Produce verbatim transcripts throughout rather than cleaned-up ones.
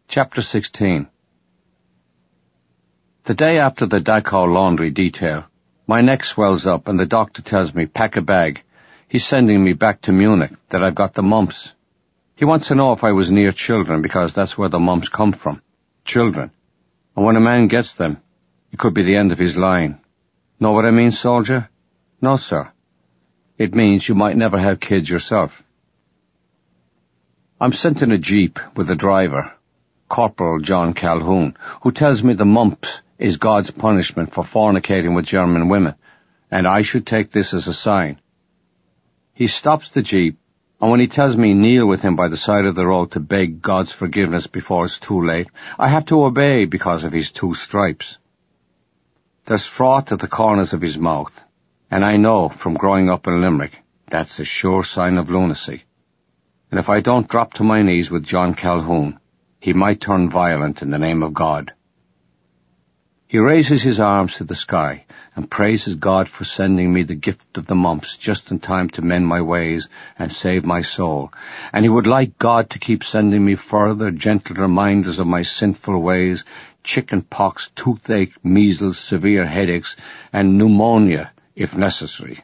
Chapter sixteen. The day after the Dachau laundry detail, my neck swells up and the doctor tells me, pack a bag. He's sending me back to Munich, that I've got the mumps. He wants to know if I was near children, because that's where the mumps come from. Children. And when a man gets them, it could be the end of his line. Know what I mean, soldier? No, sir. It means you might never have kids yourself. I'm sent in a jeep with a driver, Corporal John Calhoun, who tells me the mumps is God's punishment for fornicating with German women, and I should take this as a sign. He stops the jeep, and when he tells me kneel with him by the side of the road to beg God's forgiveness before it's too late, I have to obey because of his two stripes. There's froth at the corners of his mouth, and I know from growing up in Limerick that's a sure sign of lunacy. And if I don't drop to my knees with John Calhoun, he might turn violent in the name of God. He raises his arms to the sky and praises God for sending me the gift of the mumps just in time to mend my ways and save my soul. And he would like God to keep sending me further gentle reminders of my sinful ways, chicken pox, toothache, measles, severe headaches, and pneumonia, if necessary.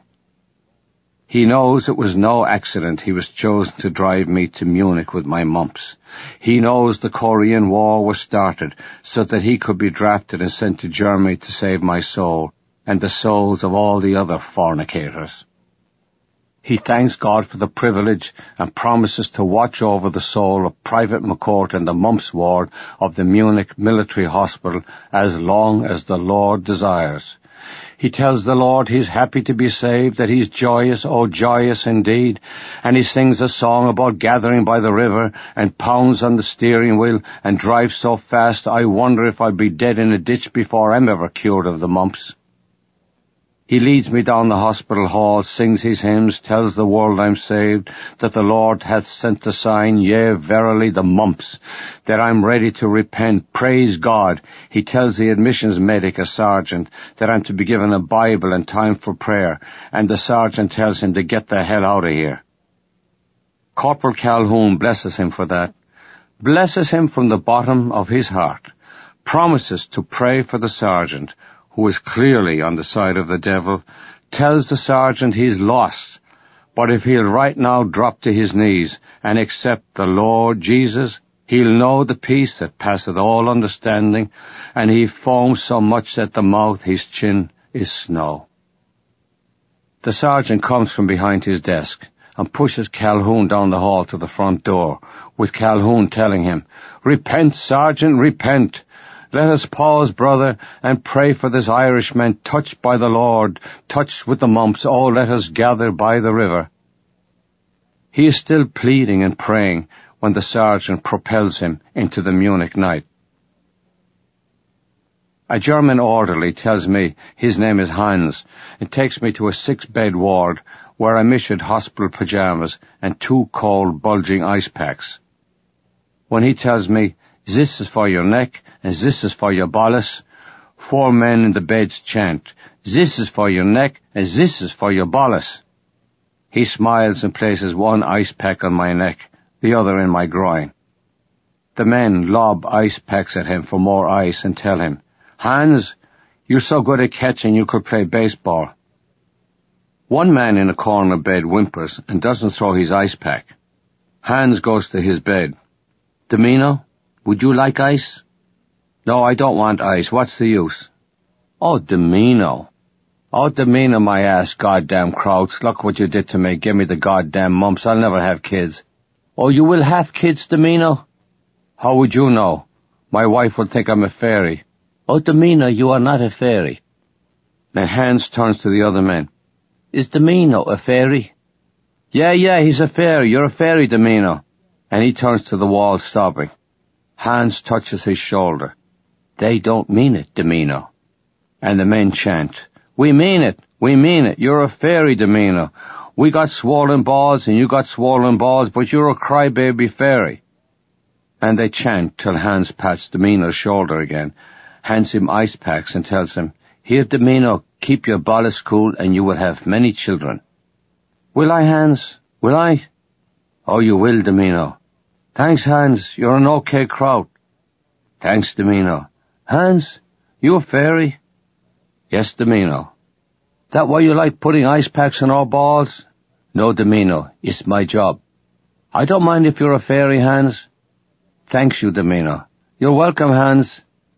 He knows it was no accident he was chosen to drive me to Munich with my mumps. He knows the Korean War was started so that he could be drafted and sent to Germany to save my soul and the souls of all the other fornicators. He thanks God for the privilege and promises to watch over the soul of Private McCourt in the mumps ward of the Munich Military Hospital as long as the Lord desires. He tells the Lord he's happy to be saved, that he's joyous, oh joyous indeed, and he sings a song about gathering by the river and pounds on the steering wheel and drives so fast I wonder if I'll be dead in a ditch before I'm ever cured of the mumps. He leads me down the hospital hall, sings his hymns, tells the world I'm saved, that the Lord hath sent the sign, yea, verily, the mumps, that I'm ready to repent, praise God. He tells the admissions medic, a sergeant, that I'm to be given a Bible and time for prayer, and the sergeant tells him to get the hell out of here. Corporal Calhoun blesses him for that, blesses him from the bottom of his heart, promises to pray for the sergeant, who is clearly on the side of the devil, tells the sergeant he's lost, but if he'll right now drop to his knees and accept the Lord Jesus, he'll know the peace that passeth all understanding, and he foams so much at the mouth his chin is snow. The sergeant comes from behind his desk and pushes Calhoun down the hall to the front door, with Calhoun telling him, "Repent, sergeant, repent. Let us pause, brother, and pray for this Irishman touched by the Lord, touched with the mumps. Oh, let us gather by the river." He is still pleading and praying when the sergeant propels him into the Munich night. A German orderly tells me his name is Hans and takes me to a six-bed ward where I'm issued hospital pajamas and two cold, bulging ice packs. When he tells me, "This is for your neck, and this is for your bolus," four men in the beds chant, "This is for your neck, and this is for your bolus." He smiles and places one ice pack on my neck, the other in my groin. The men lob ice packs at him for more ice and tell him, "Hans, you're so good at catching you could play baseball." One man in a corner bed whimpers and doesn't throw his ice pack. Hans goes to his bed. "Domino, would you like ice?" "No, I don't want ice. What's the use?" "Oh, Domino. Oh, Domino, my ass, goddamn Krauts. Look what you did to me. Give me the goddamn mumps. I'll never have kids." "Oh, you will have kids, Domino?" "How would you know? My wife would think I'm a fairy." "Oh, Domino, you are not a fairy." Then Hans turns to the other men. "Is Domino a fairy?" "Yeah, yeah, he's a fairy. You're a fairy, Domino." And he turns to the wall, sobbing. Hans touches his shoulder. "They don't mean it, Domino." And the men chant, "We mean it, we mean it. You're a fairy, Domino. We got swollen balls and you got swollen balls, but you're a crybaby fairy." And they chant till Hans pats Domino's shoulder again, hands him ice packs and tells him, "Here, Domino, keep your bolus cool and you will have many children." "Will I, Hans? Will I?" "Oh, you will, Domino." "Thanks, Hans. You're an okay kraut." Thanks, Domino. Hans, you a fairy? Yes, Domino. That why you like putting ice packs on our balls? No, Domino, it's my job. I don't mind if you're a fairy, Hans. Thanks you, Domino. You're welcome, Hans.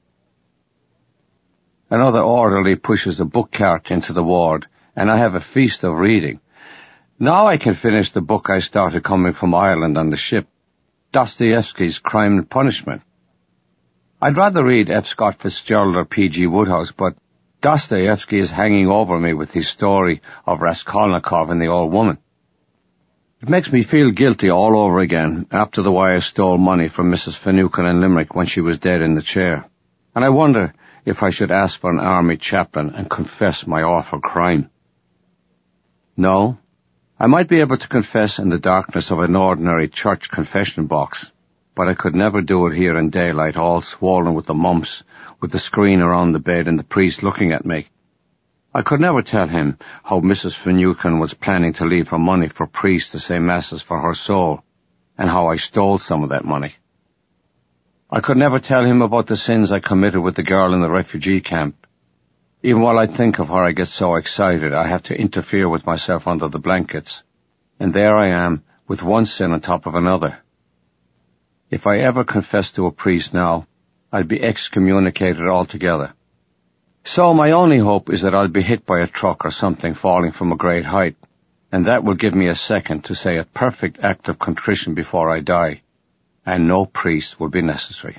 Another orderly pushes a book cart into the ward, and I have a feast of reading. Now I can finish the book I started coming from Ireland on the ship, Dostoevsky's Crime and Punishment. I'd rather read F. Scott Fitzgerald or P G Wodehouse, but Dostoevsky is hanging over me with his story of Raskolnikov and the old woman. It makes me feel guilty all over again after the way I stole money from Missus Finucane in Limerick when she was dead in the chair. And I wonder if I should ask for an army chaplain and confess my awful crime. No, I might be able to confess in the darkness of an ordinary church confession box, but I could never do it here in daylight, all swollen with the mumps, with the screen around the bed and the priest looking at me. I could never tell him how Missus Finucane was planning to leave her money for priests to say masses for her soul, and how I stole some of that money. I could never tell him about the sins I committed with the girl in the refugee camp. Even while I think of her, I get so excited I have to interfere with myself under the blankets. And there I am, with one sin on top of another. If I ever confess to a priest now, I'd be excommunicated altogether. So my only hope is that I'll be hit by a truck or something falling from a great height, and that will give me a second to say a perfect act of contrition before I die, and no priest will be necessary.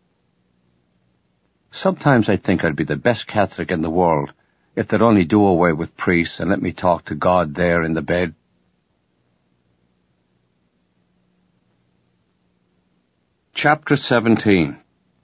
Sometimes I think I'd be the best Catholic in the world if they'd only do away with priests and let me talk to God there in the bed. Chapter seventeen.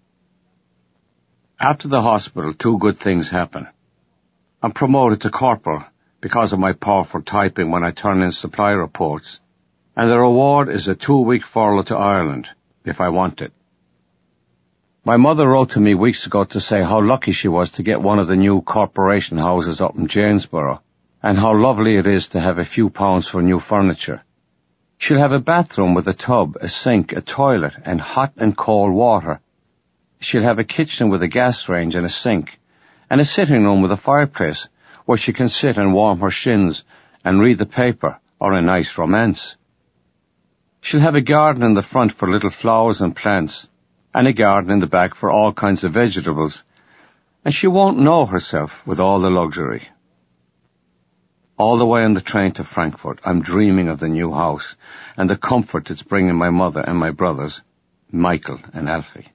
After the hospital, two good things happen. I'm promoted to corporal because of my powerful typing when I turn in supply reports, and the reward is a two-week furlough to Ireland, if I want it. My mother wrote to me weeks ago to say how lucky she was to get one of the new corporation houses up in Janesborough, and how lovely it is to have a few pounds for new furniture. She'll have a bathroom with a tub, a sink, a toilet, and hot and cold water. She'll have a kitchen with a gas range and a sink, and a sitting room with a fireplace where she can sit and warm her shins and read the paper or a nice romance. She'll have a garden in the front for little flowers and plants, and a garden in the back for all kinds of vegetables, and she won't know herself with all the luxury. All the way on the train to Frankfurt, I'm dreaming of the new house and the comfort it's bringing my mother and my brothers, Michael and Alfie.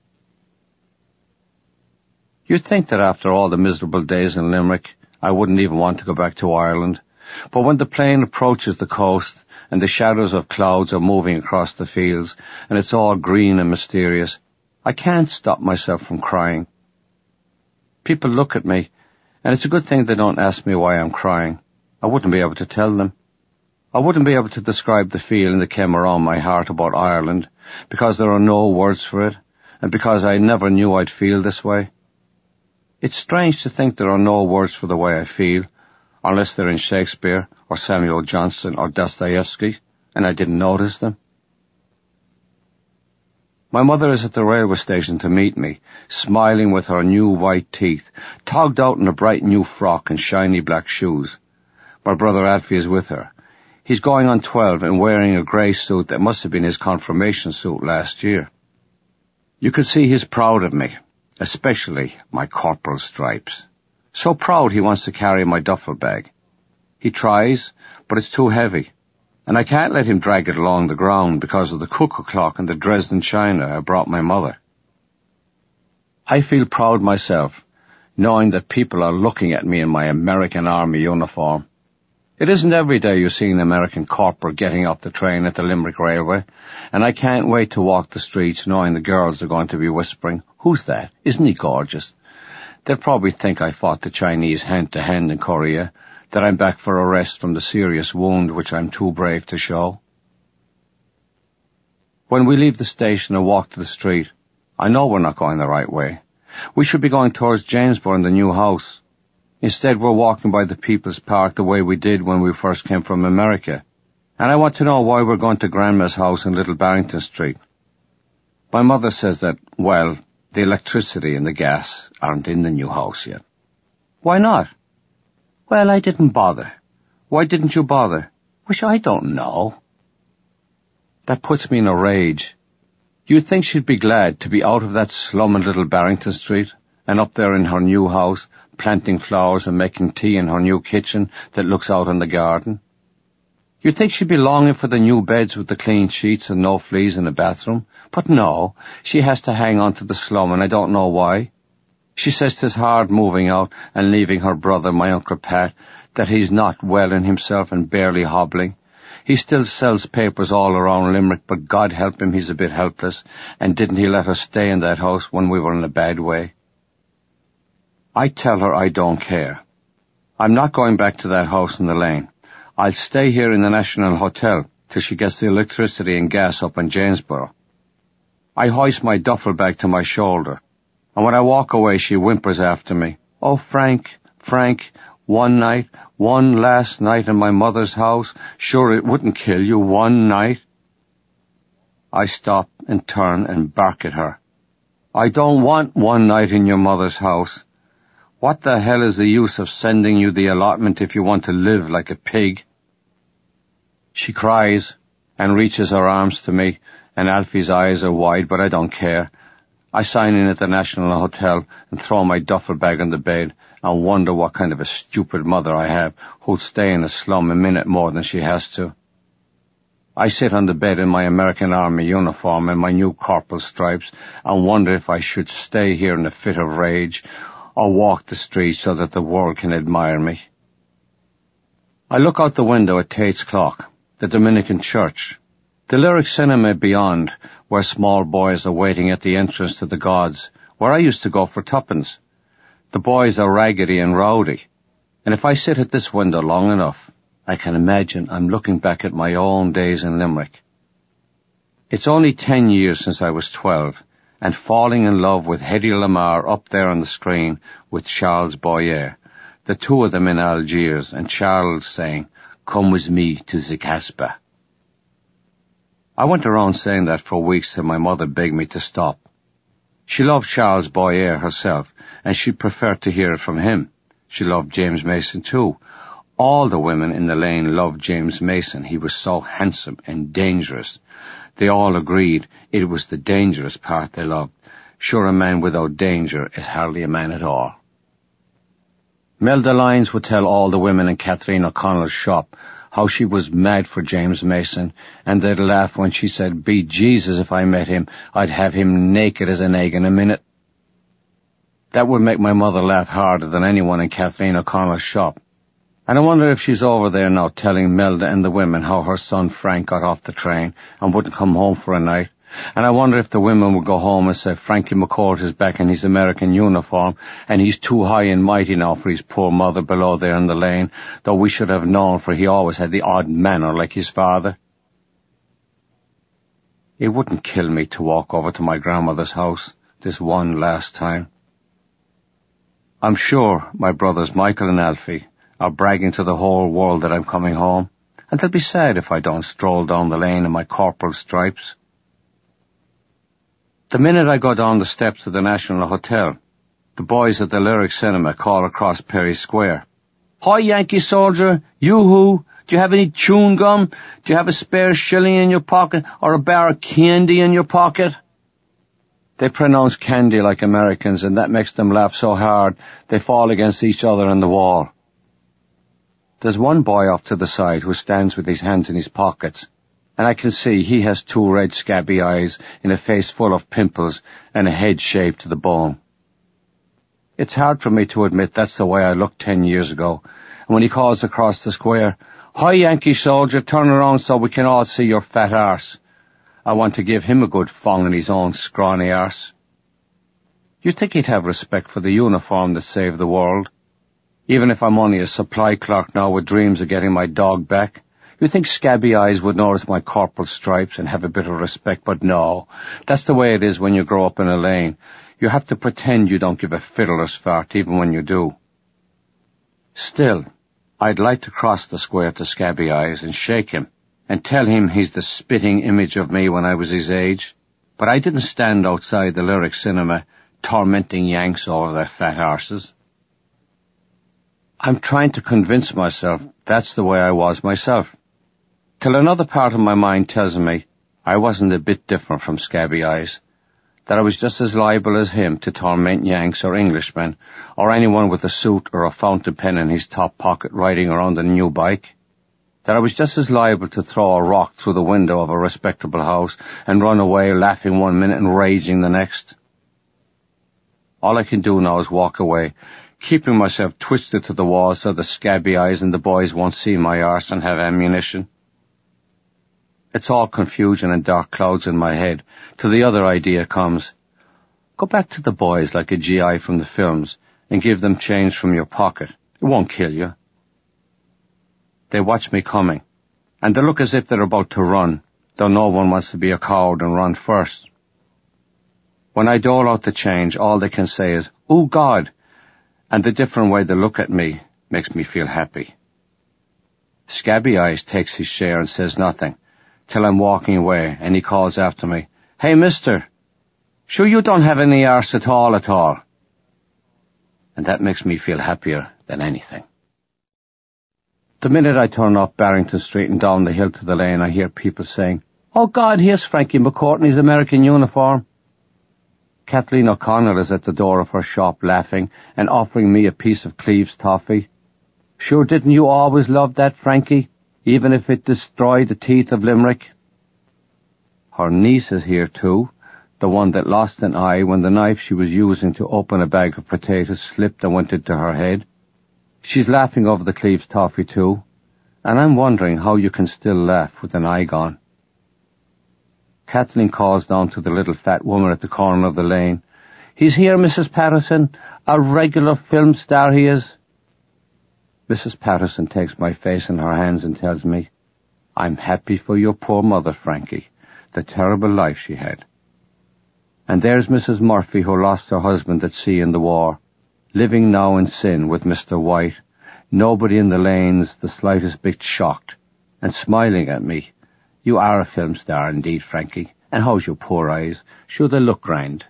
You'd think that after all the miserable days in Limerick, I wouldn't even want to go back to Ireland, but when the plane approaches the coast and the shadows of clouds are moving across the fields and it's all green and mysterious, I can't stop myself from crying. People look at me, and it's a good thing they don't ask me why I'm crying. I wouldn't be able to tell them. I wouldn't be able to describe the feeling that came around my heart about Ireland, because there are no words for it, and because I never knew I'd feel this way. It's strange to think there are no words for the way I feel, unless they're in Shakespeare or Samuel Johnson or Dostoevsky, and I didn't notice them. My mother is at the railway station to meet me, smiling with her new white teeth, togged out in a bright new frock and shiny black shoes. My brother Alfie is with her. He's going on twelve and wearing a grey suit that must have been his confirmation suit last year. You could see he's proud of me, especially my corporal stripes. So proud he wants to carry my duffel bag. He tries, but it's too heavy, and I can't let him drag it along the ground because of the cuckoo clock and the Dresden china I brought my mother. I feel proud myself, knowing that people are looking at me in my American Army uniform. It isn't every day you see an American corporal getting off the train at the Limerick Railway, and I can't wait to walk the streets knowing the girls are going to be whispering, "Who's that? Isn't he gorgeous?" They'll probably think I fought the Chinese hand-to-hand in Korea, that I'm back for a rest from the serious wound which I'm too brave to show. When we leave the station and walk to the street, I know we're not going the right way. We should be going towards Janesborough and the new house. Instead, we're walking by the People's Park the way we did when we first came from America. And I want to know why we're going to Grandma's house in Little Barrington Street. My mother says that, well, The electricity and the gas aren't in the new house yet. Why not? Well, I didn't bother. Why didn't you bother? Which I don't know. That puts me in a rage. You'd think she'd be glad to be out of that slum in Little Barrington Street and up there in her new house, planting flowers and making tea in her new kitchen that looks out on the garden. You'd think she'd be longing for the new beds with the clean sheets and no fleas in the bathroom. But no, she has to hang on to the slum, and I don't know why. She says 'tis hard moving out and leaving her brother, my Uncle Pat, that he's not well in himself and barely hobbling. He still sells papers all around Limerick, but God help him, he's a bit helpless, and didn't he let us stay in that house when we were in a bad way? I tell her I don't care. I'm not going back to that house in the lane. I'll stay here in the National Hotel till she gets the electricity and gas up in Janesborough. I hoist my duffel bag to my shoulder, and when I walk away she whimpers after me. Oh, Frank, Frank, one night, one last night in my mother's house, sure it wouldn't kill you, one night. I stop and turn and bark at her. I don't want one night in your mother's house. What the hell is the use of sending you the allotment if you want to live like a pig? She cries and reaches her arms to me, and Alfie's eyes are wide, but I don't care. I sign in at the National Hotel and throw my duffel bag on the bed and wonder what kind of a stupid mother I have who'll stay in a slum a minute more than she has to. I sit on the bed in my American Army uniform and my new corporal stripes and wonder if I should stay here in a fit of rage or walk the streets so that the world can admire me. I look out the window at Tate's Clock, the Dominican church, the Lyric Cinema beyond, where small boys are waiting at the entrance to the gods, where I used to go for tuppence. The boys are raggedy and rowdy, and if I sit at this window long enough, I can imagine I'm looking back at my own days in Limerick. It's only ten years since I was twelve, and falling in love with Hedy Lamarr up there on the screen with Charles Boyer, the two of them in Algiers, and Charles saying, "Come with me to the Casbah." I went around saying that for weeks till my mother begged me to stop. She loved Charles Boyer herself, and she preferred to hear it from him. She loved James Mason too. All the women in the lane loved James Mason. He was so handsome and dangerous. They all agreed it was the dangerous part they loved. Sure, a man without danger is hardly a man at all. Melda Lyons would tell all the women in Kathleen O'Connell's shop how she was mad for James Mason, and they'd laugh when she said, "Be Jesus, if I met him, I'd have him naked as an egg in a minute." That would make my mother laugh harder than anyone in Kathleen O'Connell's shop. And I wonder if she's over there now telling Melda and the women how her son Frank got off the train and wouldn't come home for a night. And I wonder if the women would go home and say, "Frankie McCourt is back in his American uniform, and he's too high and mighty now for his poor mother below there in the lane, though we should have known, for he always had the odd manner like his father." It wouldn't kill me to walk over to my grandmother's house this one last time. I'm sure my brothers Michael and Alfie are bragging to the whole world that I'm coming home, and they'll be sad if I don't stroll down the lane in my corporal stripes. The minute I go down the steps of the National Hotel, the boys at the Lyric Cinema call across Perry Square. "Hi, Yankee soldier, yoo-hoo, do you have any chewing gum? Do you have a spare shilling in your pocket or a bar of candy in your pocket?" They pronounce candy like Americans, and that makes them laugh so hard they fall against each other on the wall. There's one boy off to the side who stands with his hands in his pockets, and I can see he has two red scabby eyes in a face full of pimples and a head shaved to the bone. It's hard for me to admit that's the way I looked ten years ago, and when he calls across the square, "Hi, Yankee soldier, turn around so we can all see your fat arse," I want to give him a good fong in his own scrawny arse. You'd think he'd have respect for the uniform that saved the world. Even if I'm only a supply clerk now with dreams of getting my dog back, you'd think Scabby Eyes would notice my corporal stripes and have a bit of respect, but no. That's the way it is when you grow up in a lane. You have to pretend you don't give a fiddler's fart even when you do. Still, I'd like to cross the square to Scabby Eyes and shake him and tell him he's the spitting image of me when I was his age. But I didn't stand outside the Lyric Cinema tormenting Yanks over their fat arses. I'm trying to convince myself that's the way I was myself, till another part of my mind tells me I wasn't a bit different from Scabby Eyes, that I was just as liable as him to torment Yanks or Englishmen, or anyone with a suit or a fountain pen in his top pocket riding around a new bike, that I was just as liable to throw a rock through the window of a respectable house and run away laughing one minute and raging the next. All I can do now is walk away, keeping myself twisted to the wall so the Scabby Eyes and the boys won't see my arse and have ammunition. It's all confusion and dark clouds in my head, till the other idea comes. Go back to the boys like a G I from the films and give them change from your pocket. It won't kill you. They watch me coming, and they look as if they're about to run, though no one wants to be a coward and run first. When I dole out the change, all they can say is, "Oh God," and the different way they look at me makes me feel happy. Scabby Eyes takes his share and says nothing, till I'm walking away, and he calls after me, "Hey, mister, sure you don't have any arse at all at all." And that makes me feel happier than anything. The minute I turn off Barrington Street and down the hill to the lane, I hear people saying, "Oh God, here's Frankie McCourt in his American uniform." Kathleen O'Connell is at the door of her shop laughing and offering me a piece of Cleve's toffee. "Sure didn't you always love that, Frankie, even if it destroyed the teeth of Limerick?" Her niece is here too, the one that lost an eye when the knife she was using to open a bag of potatoes slipped and went into her head. She's laughing over the Cleve's toffee too, and I'm wondering how you can still laugh with an eye gone. Kathleen calls down to the little fat woman at the corner of the lane. "He's here, Missus Patterson. A regular film star he is." Missus Patterson takes my face in her hands and tells me, "I'm happy for your poor mother, Frankie, the terrible life she had." And there's Missus Murphy, who lost her husband at sea in the war, living now in sin with Mister White, nobody in the lanes the slightest bit shocked, and smiling at me. "You are a film star indeed, Frankie, and how's your poor eyes? Sure they look grand."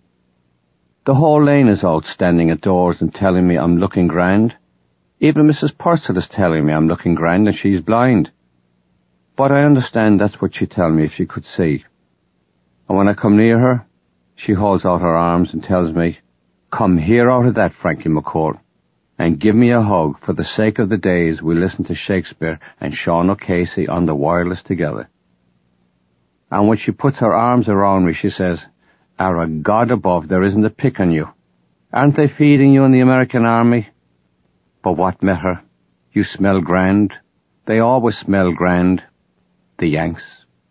The whole lane is out standing at doors and telling me I'm looking grand. Even Missus Purcell is telling me I'm looking grand and she's blind. But I understand that's what she'd tell me if she could see. And when I come near her, she holds out her arms and tells me, "Come here out of that, Frankie McCourt, and give me a hug for the sake of the days we listened to Shakespeare and Sean O'Casey on the wireless together." And when she puts her arms around me, she says, "Ara God above, there isn't a pick on you. Aren't they feeding you in the American Army? But what matter? You smell grand. They always smell grand. The Yanks."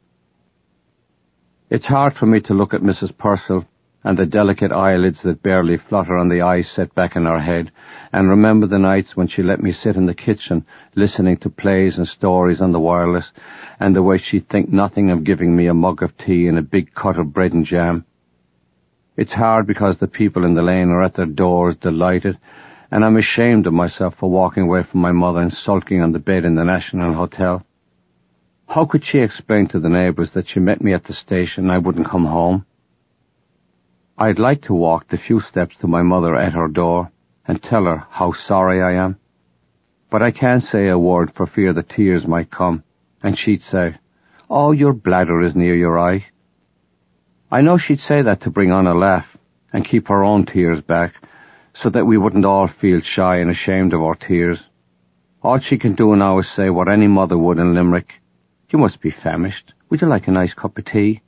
It's hard for me to look at Missus Purcell and the delicate eyelids that barely flutter on the eyes set back in her head, and remember the nights when she let me sit in the kitchen listening to plays and stories on the wireless, and the way she'd think nothing of giving me a mug of tea and a big cut of bread and jam. It's hard because the people in the lane are at their doors delighted, and I'm ashamed of myself for walking away from my mother and sulking on the bed in the National Hotel. How could she explain to the neighbours that she met me at the station and I wouldn't come home? I'd like to walk the few steps to my mother at her door and tell her how sorry I am. But I can't say a word for fear the tears might come, and she'd say, "Oh, your bladder is near your eye." I know she'd say that to bring on a laugh and keep her own tears back, so that we wouldn't all feel shy and ashamed of our tears. All she can do now is say what any mother would in Limerick. "You must be famished. Would you like a nice cup of tea?"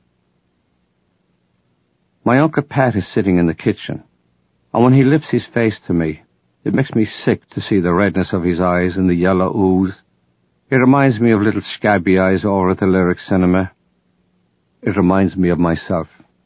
My Uncle Pat is sitting in the kitchen, and when he lifts his face to me, it makes me sick to see the redness of his eyes and the yellow ooze. It reminds me of little Scabby Eyes over at the Lyric Cinema. It reminds me of myself.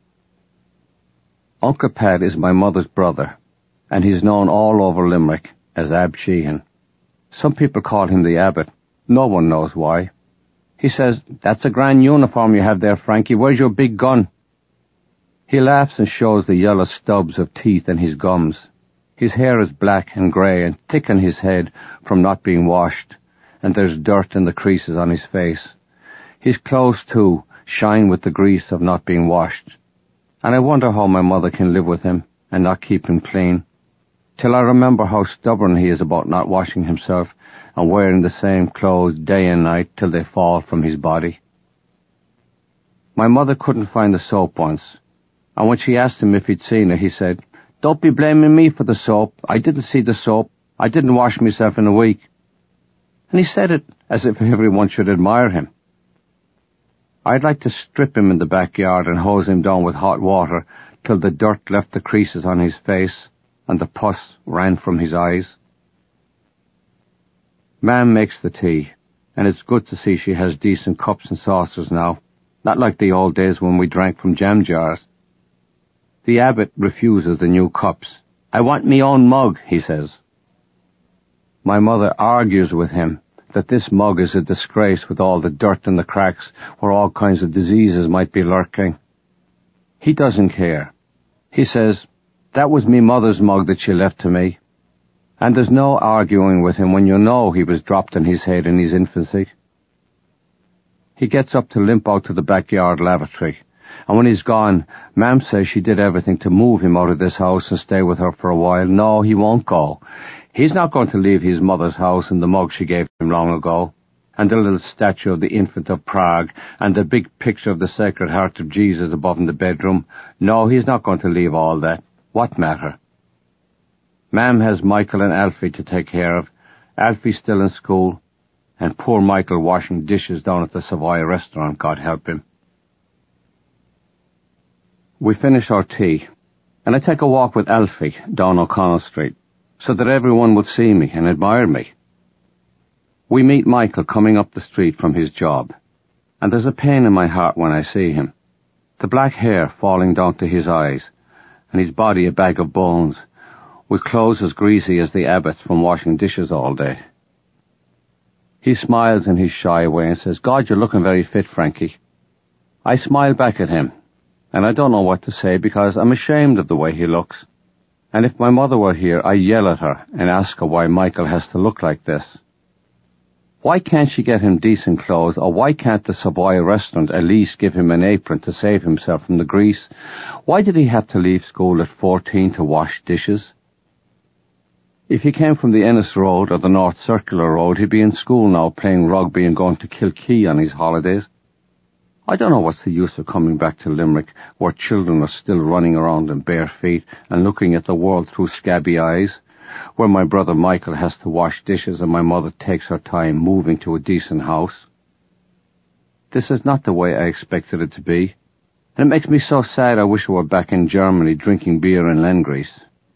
Uncle Pat is my mother's brother, and he's known all over Limerick as Ab Sheehan. Some people call him the Abbot. No one knows why. He says, "That's a grand uniform you have there, Frankie. Where's your big gun?" He laughs and shows the yellow stubs of teeth in his gums. His hair is black and grey and thick on his head from not being washed, and there's dirt in the creases on his face. His clothes, too, shine with the grease of not being washed. and I wonder how my mother can live with him and not keep him clean, till I remember how stubborn he is about not washing himself and wearing the same clothes day and night till they fall from his body. My mother couldn't find the soap once, and when she asked him if he'd seen it, he said, "Don't be blaming me for the soap. I didn't see the soap. I didn't wash myself in a week." And he said it as if everyone should admire him. I'd like to strip him in the backyard and hose him down with hot water till the dirt left the creases on his face and the pus ran from his eyes. Mam makes the tea, and it's good to see she has decent cups and saucers now, not like the old days when we drank from jam jars. The abbot refuses the new cups. "I want me own mug," he says. My mother argues with him that this mug is a disgrace with all the dirt in the cracks where all kinds of diseases might be lurking. He doesn't care. He says, "That was me mother's mug that she left to me." And there's no arguing with him when you know he was dropped on his head in his infancy. He gets up to limp out to the backyard lavatory, and when he's gone, Mam says she did everything to move him out of this house and stay with her for a while. No, he won't go. He's not going to leave his mother's house and the mug she gave him long ago, and the little statue of the Infant of Prague, and the big picture of the Sacred Heart of Jesus above in the bedroom. No, he's not going to leave all that. What matter? Mam has Michael and Alfie to take care of. Alfie's still in school, and poor Michael washing dishes down at the Savoy restaurant, God help him. We finish our tea, and I take a walk with Alfie down O'Connell Street, so that everyone would see me and admire me. We meet Michael coming up the street from his job, and there's a pain in my heart when I see him. The black hair falling down to his eyes, and his body a bag of bones, with clothes as greasy as the abbot's from washing dishes all day. He smiles in his shy way and says, "God, you're looking very fit, Frankie." I smile back at him, and I don't know what to say because I'm ashamed of the way he looks. And if my mother were here, I'd yell at her and ask her why Michael has to look like this. Why can't she get him decent clothes, or why can't the Savoy restaurant at least give him an apron to save himself from the grease? Why did he have to leave school at fourteen to wash dishes? If he came from the Ennis Road or the North Circular Road, he'd be in school now playing rugby and going to Kilkee on his holidays. I don't know what's the use of coming back to Limerick, where children are still running around in bare feet and looking at the world through scabby eyes, where my brother Michael has to wash dishes and my mother takes her time moving to a decent house. This is not the way I expected it to be, and it makes me so sad I wish I were back in Germany drinking beer in Lenggries.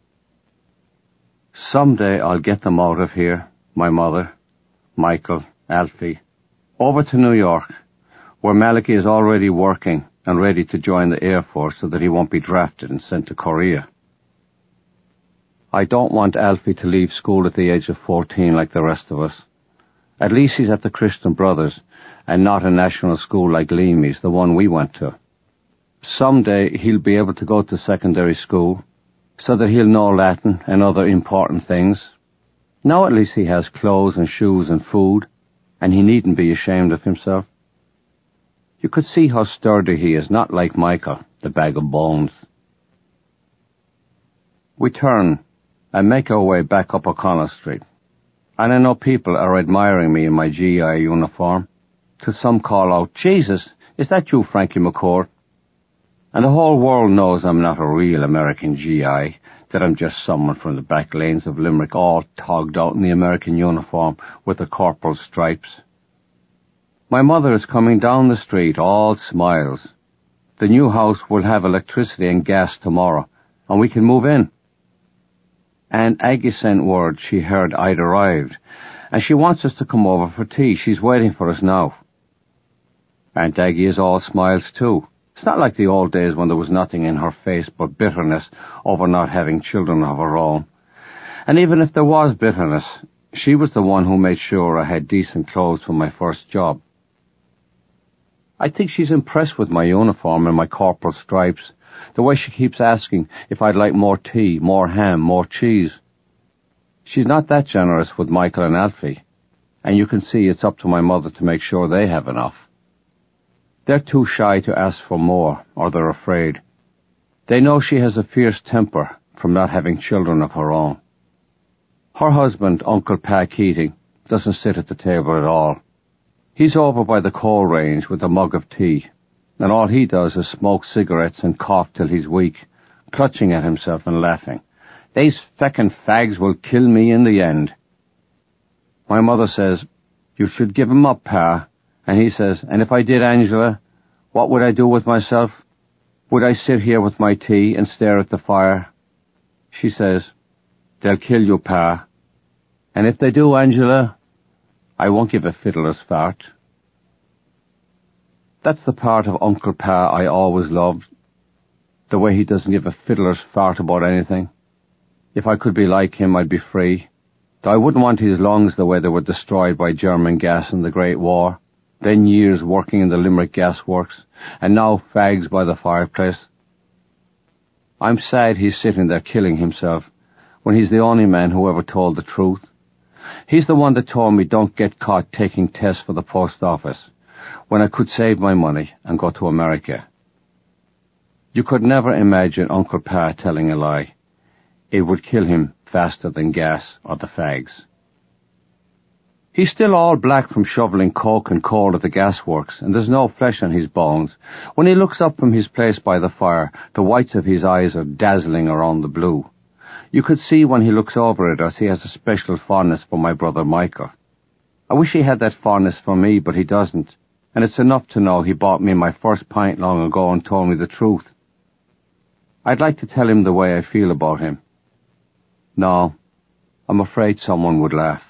Someday I'll get them out of here, my mother, Michael, Alfie, over to New York, where Malachy is already working and ready to join the Air Force so that he won't be drafted and sent to Korea. I don't want Alfie to leave school at the age of fourteen like the rest of us. At least he's at the Christian Brothers and not a national school like Leamy's, the one we went to. Someday he'll be able to go to secondary school so that he'll know Latin and other important things. Now at least he has clothes and shoes and food, and he needn't be ashamed of himself. You could see how sturdy he is, not like Michael, the bag of bones. We turn and make our way back up O'Connell Street, and I know people are admiring me in my G I uniform, till some call out, "Jesus, is that you, Frankie McCord?" And the whole world knows I'm not a real American G I, that I'm just someone from the back lanes of Limerick, all togged out in the American uniform with the corporal's stripes. My mother is coming down the street, all smiles. The new house will have electricity and gas tomorrow, and we can move in. And Aggie sent word she heard I'd arrived, and she wants us to come over for tea. She's waiting for us now. Aunt Aggie is all smiles too. It's not like the old days when there was nothing in her face but bitterness over not having children of her own. And even if there was bitterness, she was the one who made sure I had decent clothes for my first job. I think she's impressed with my uniform and my corporal stripes, the way she keeps asking if I'd like more tea, more ham, more cheese. She's not that generous with Michael and Alfie, and you can see it's up to my mother to make sure they have enough. They're too shy to ask for more, or they're afraid. They know she has a fierce temper from not having children of her own. Her husband, Uncle Pa Keating, doesn't sit at the table at all. He's over by the coal range with a mug of tea, and all he does is smoke cigarettes and cough till he's weak, clutching at himself and laughing. These feckin' fags will kill me in the end. My mother says, you should give him up, Pa. And he says, and if I did, Angela, what would I do with myself? Would I sit here with my tea and stare at the fire? She says, they'll kill you, Pa. And if they do, Angela, I won't give a fiddler's fart. That's the part of Uncle Pa I always loved, the way he doesn't give a fiddler's fart about anything. If I could be like him, I'd be free. Though I wouldn't want his lungs the way they were destroyed by German gas in the Great War, then years working in the Limerick Gas Works, and now fags by the fireplace. I'm sad he's sitting there killing himself, when he's the only man who ever told the truth. He's the one that told me don't get caught taking tests for the post office, when I could save my money and go to America. You could never imagine Uncle Pa telling a lie. It would kill him faster than gas or the fags. He's still all black from shoveling coke and coal at the gasworks, and there's no flesh on his bones. When he looks up from his place by the fire, the whites of his eyes are dazzling around the blue. You could see when he looks over at us he has a special fondness for my brother Michael. I wish he had that fondness for me, but he doesn't, and it's enough to know he bought me my first pint long ago and told me the truth. I'd like to tell him the way I feel about him. No, I'm afraid someone would laugh.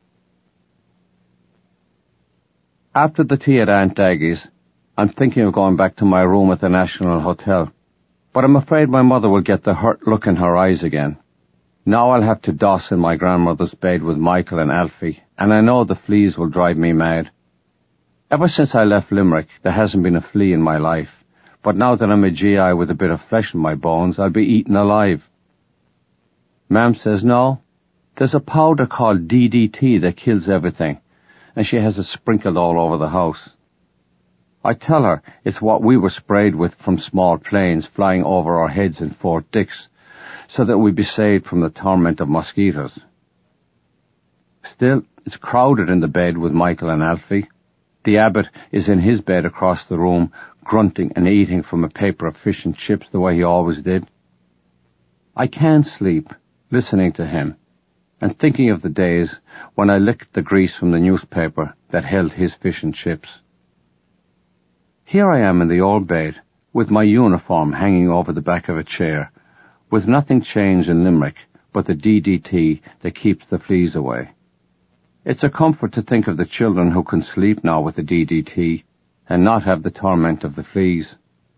After the tea at Aunt Daggie's, I'm thinking of going back to my room at the National Hotel, but I'm afraid my mother will get the hurt look in her eyes again. Now I'll have to doss in my grandmother's bed with Michael and Alfie, and I know the fleas will drive me mad. Ever since I left Limerick, there hasn't been a flea in my life, but now that I'm a G I with a bit of flesh in my bones, I'll be eaten alive. Mam says no, there's a powder called D D T that kills everything, and she has it sprinkled all over the house. I tell her it's what we were sprayed with from small planes flying over our heads in Fort Dix, so that we'd be saved from the torment of mosquitoes. Still, it's crowded in the bed with Michael and Alfie. The abbot is in his bed across the room, grunting and eating from a paper of fish and chips the way he always did. I can't sleep, listening to him, and thinking of the days when I licked the grease from the newspaper that held his fish and chips. Here I am in the old bed, with my uniform hanging over the back of a chair, with nothing changed in Limerick but the D D T that keeps the fleas away. It's a comfort to think of the children who can sleep now with the D D T and not have the torment of the fleas.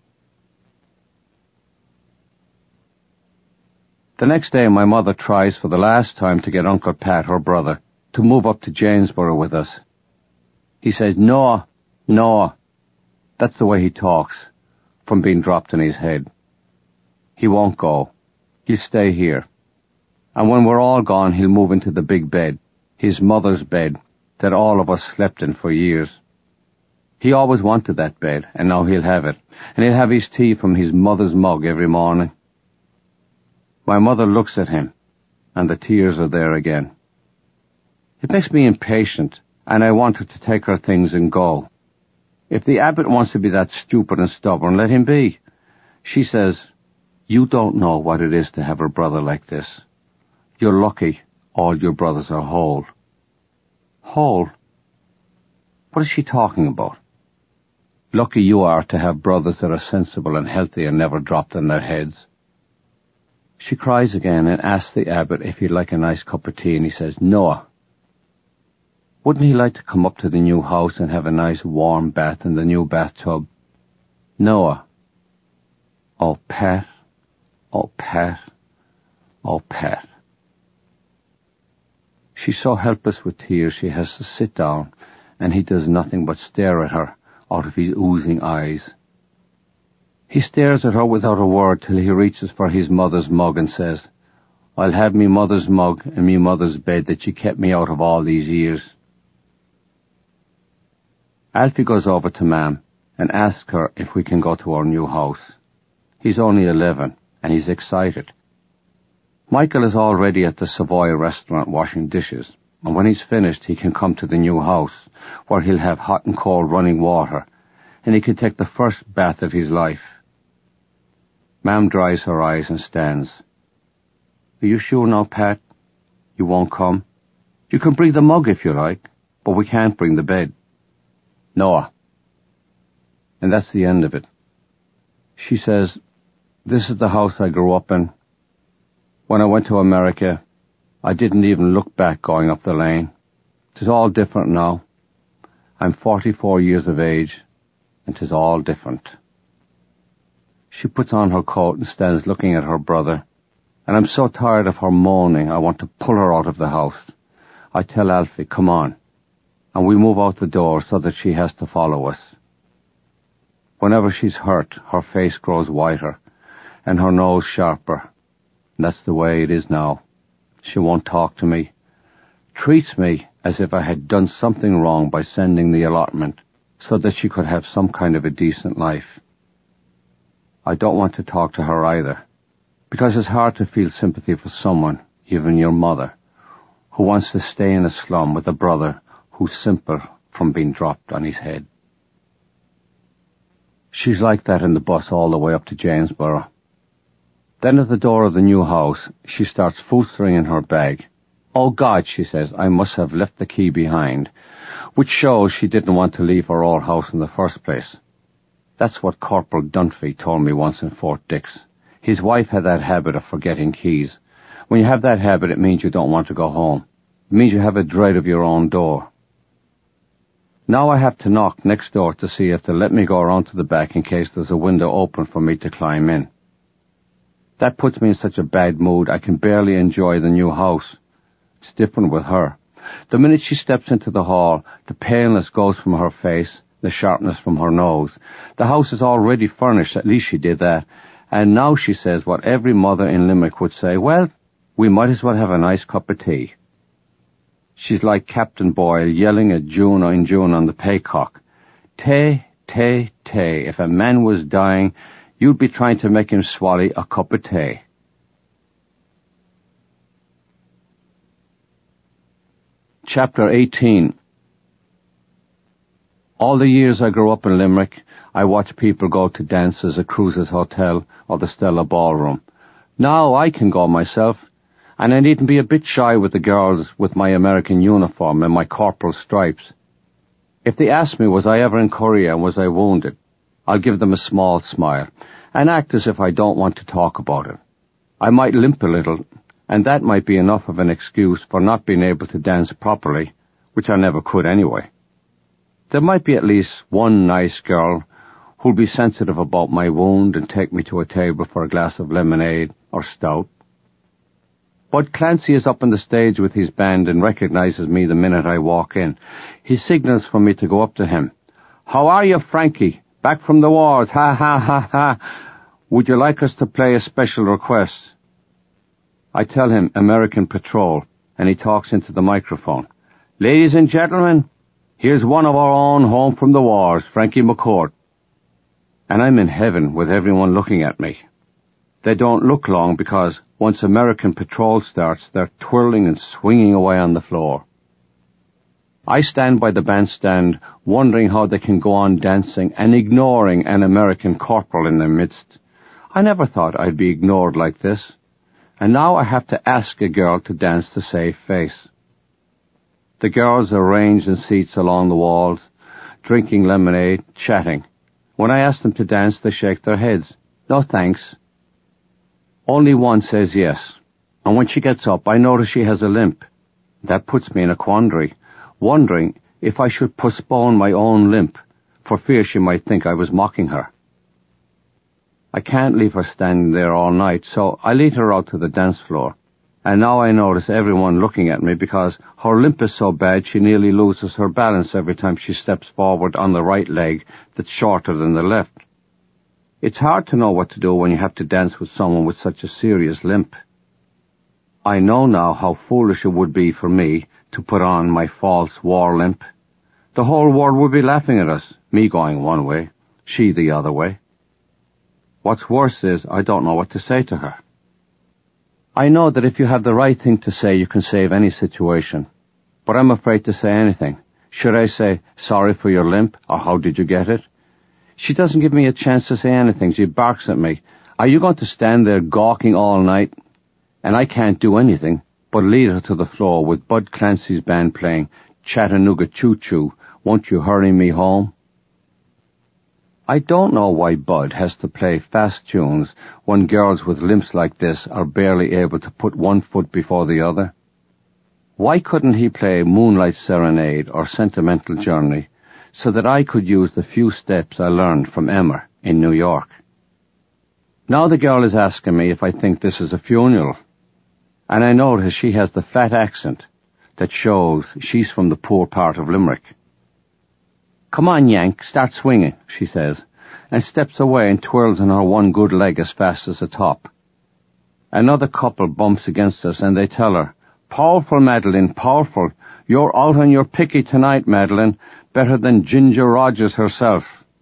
The next day my mother tries for the last time to get Uncle Pat, her brother, to move up to Janesborough with us. He says, no, no. That's the way he talks, from being dropped in his head. He won't go. He'll stay here. And when we're all gone, he'll move into the big bed, his mother's bed, that all of us slept in for years. He always wanted that bed, and now he'll have it, and he'll have his tea from his mother's mug every morning. My mother looks at him, and the tears are there again. It makes me impatient, and I want her to take her things and go. If the abbot wants to be that stupid and stubborn, let him be. She says, you don't know what it is to have a brother like this. You're lucky all your brothers are whole. Whole? What is she talking about? Lucky you are to have brothers that are sensible and healthy and never dropped on their heads. She cries again and asks the abbot if he'd like a nice cup of tea, and he says, no. Wouldn't he like to come up to the new house and have a nice warm bath in the new bathtub? Noah. Oh, Pat. Oh, Pat. Oh, Pat. She's so helpless with tears she has to sit down, and he does nothing but stare at her out of his oozing eyes. He stares at her without a word till he reaches for his mother's mug and says, I'll have me mother's mug and me mother's bed that she kept me out of all these years. Alfie goes over to Mam and asks her if we can go to our new house. He's only eleven, and he's excited. Michael is already at the Savoy restaurant washing dishes, and when he's finished he can come to the new house, where he'll have hot and cold running water, and he can take the first bath of his life. Ma'am dries her eyes and stands. Are you sure now, Pat? You won't come? You can bring the mug if you like, but we can't bring the bed. Noah. And that's the end of it. She says, this is the house I grew up in. When I went to America, I didn't even look back going up the lane. It's all different now. I'm forty-four years of age, and 'tis all different. She puts on her coat and stands looking at her brother, and I'm so tired of her moaning I want to pull her out of the house. I tell Alfie, come on, and we move out the door so that she has to follow us. Whenever she's hurt, her face grows whiter, and her nose sharper. That's the way it is now. She won't talk to me, treats me as if I had done something wrong by sending the allotment so that she could have some kind of a decent life. I don't want to talk to her either, because it's hard to feel sympathy for someone, even your mother, who wants to stay in a slum with a brother who's simple from being dropped on his head. She's like that in the bus all the way up to Jamesborough. Then at the door of the new house, she starts foostering in her bag. Oh God, she says, I must have left the key behind, which shows she didn't want to leave her old house in the first place. That's what Corporal Dunphy told me once in Fort Dix. His wife had that habit of forgetting keys. When you have that habit, it means you don't want to go home. It means you have a dread of your own door. Now I have to knock next door to see if they'll let me go around to the back in case there's a window open for me to climb in. That puts me in such a bad mood I can barely enjoy the new house. It's different with her. The minute she steps into the hall, the paleness goes from her face, the sharpness from her nose. The house is already furnished, at least she did that, and now she says what every mother in Limerick would say, well, we might as well have a nice cup of tea. She's like Captain Boyle yelling at June in June on the paycock. Tay, tay, tay, if a man was dying, you'd be trying to make him swallow a cup of tea. Chapter eighteen. All the years I grew up in Limerick, I watched people go to dances at Cruise's Hotel or the Stella Ballroom. Now I can go myself, and I needn't be a bit shy with the girls with my American uniform and my corporal's stripes. If they ask me, was I ever in Korea and was I wounded, I'll give them a small smile and act as if I don't want to talk about it. I might limp a little, and that might be enough of an excuse for not being able to dance properly, which I never could anyway. There might be at least one nice girl who'll be sensitive about my wound and take me to a table for a glass of lemonade or stout. Bud Clancy is up on the stage with his band and recognizes me the minute I walk in. He signals for me to go up to him. How are you, Frankie? Back from the wars, ha ha ha ha. Would you like us to play a special request? I tell him American Patrol, and he talks into the microphone. Ladies and gentlemen, here's one of our own home from the wars, Frankie McCourt. And I'm in heaven with everyone looking at me. They don't look long because once American Patrol starts, they're twirling and swinging away on the floor. I stand by the bandstand wondering how they can go on dancing and ignoring an American corporal in their midst. I never thought I'd be ignored like this. And now I have to ask a girl to dance to save face. The girls are ranged in seats along the walls, drinking lemonade, chatting. When I ask them to dance, they shake their heads. No thanks. Only one says yes, and when she gets up, I notice she has a limp. That puts me in a quandary, wondering if I should postpone my own limp, for fear she might think I was mocking her. I can't leave her standing there all night, so I lead her out to the dance floor. And now I notice everyone looking at me because her limp is so bad she nearly loses her balance every time she steps forward on the right leg that's shorter than the left. It's hard to know what to do when you have to dance with someone with such a serious limp. I know now how foolish it would be for me to put on my false war limp. The whole world would be laughing at us, me going one way, she the other way. What's worse is I don't know what to say to her. I know that if you have the right thing to say, you can save any situation. But I'm afraid to say anything. Should I say, sorry for your limp, or how did you get it? She doesn't give me a chance to say anything. She barks at me. Are you going to stand there gawking all night? And I can't do anything but lead her to the floor with Bud Clancy's band playing Chattanooga Choo Choo, Won't You Hurry Me Home? I don't know why Bud has to play fast tunes when girls with limps like this are barely able to put one foot before the other. Why couldn't he play Moonlight Serenade or Sentimental Journey so that I could use the few steps I learned from Emma in New York? Now the girl is asking me if I think this is a funeral, and I notice she has the fat accent that shows she's from the poor part of Limerick. Come on, Yank, start swinging, she says, and steps away and twirls on her one good leg as fast as it's hop. Another couple bumps against us and they tell her, Powerful, Madeline, powerful. You're out on your picky tonight, Madeline, better than Ginger Rogers herself.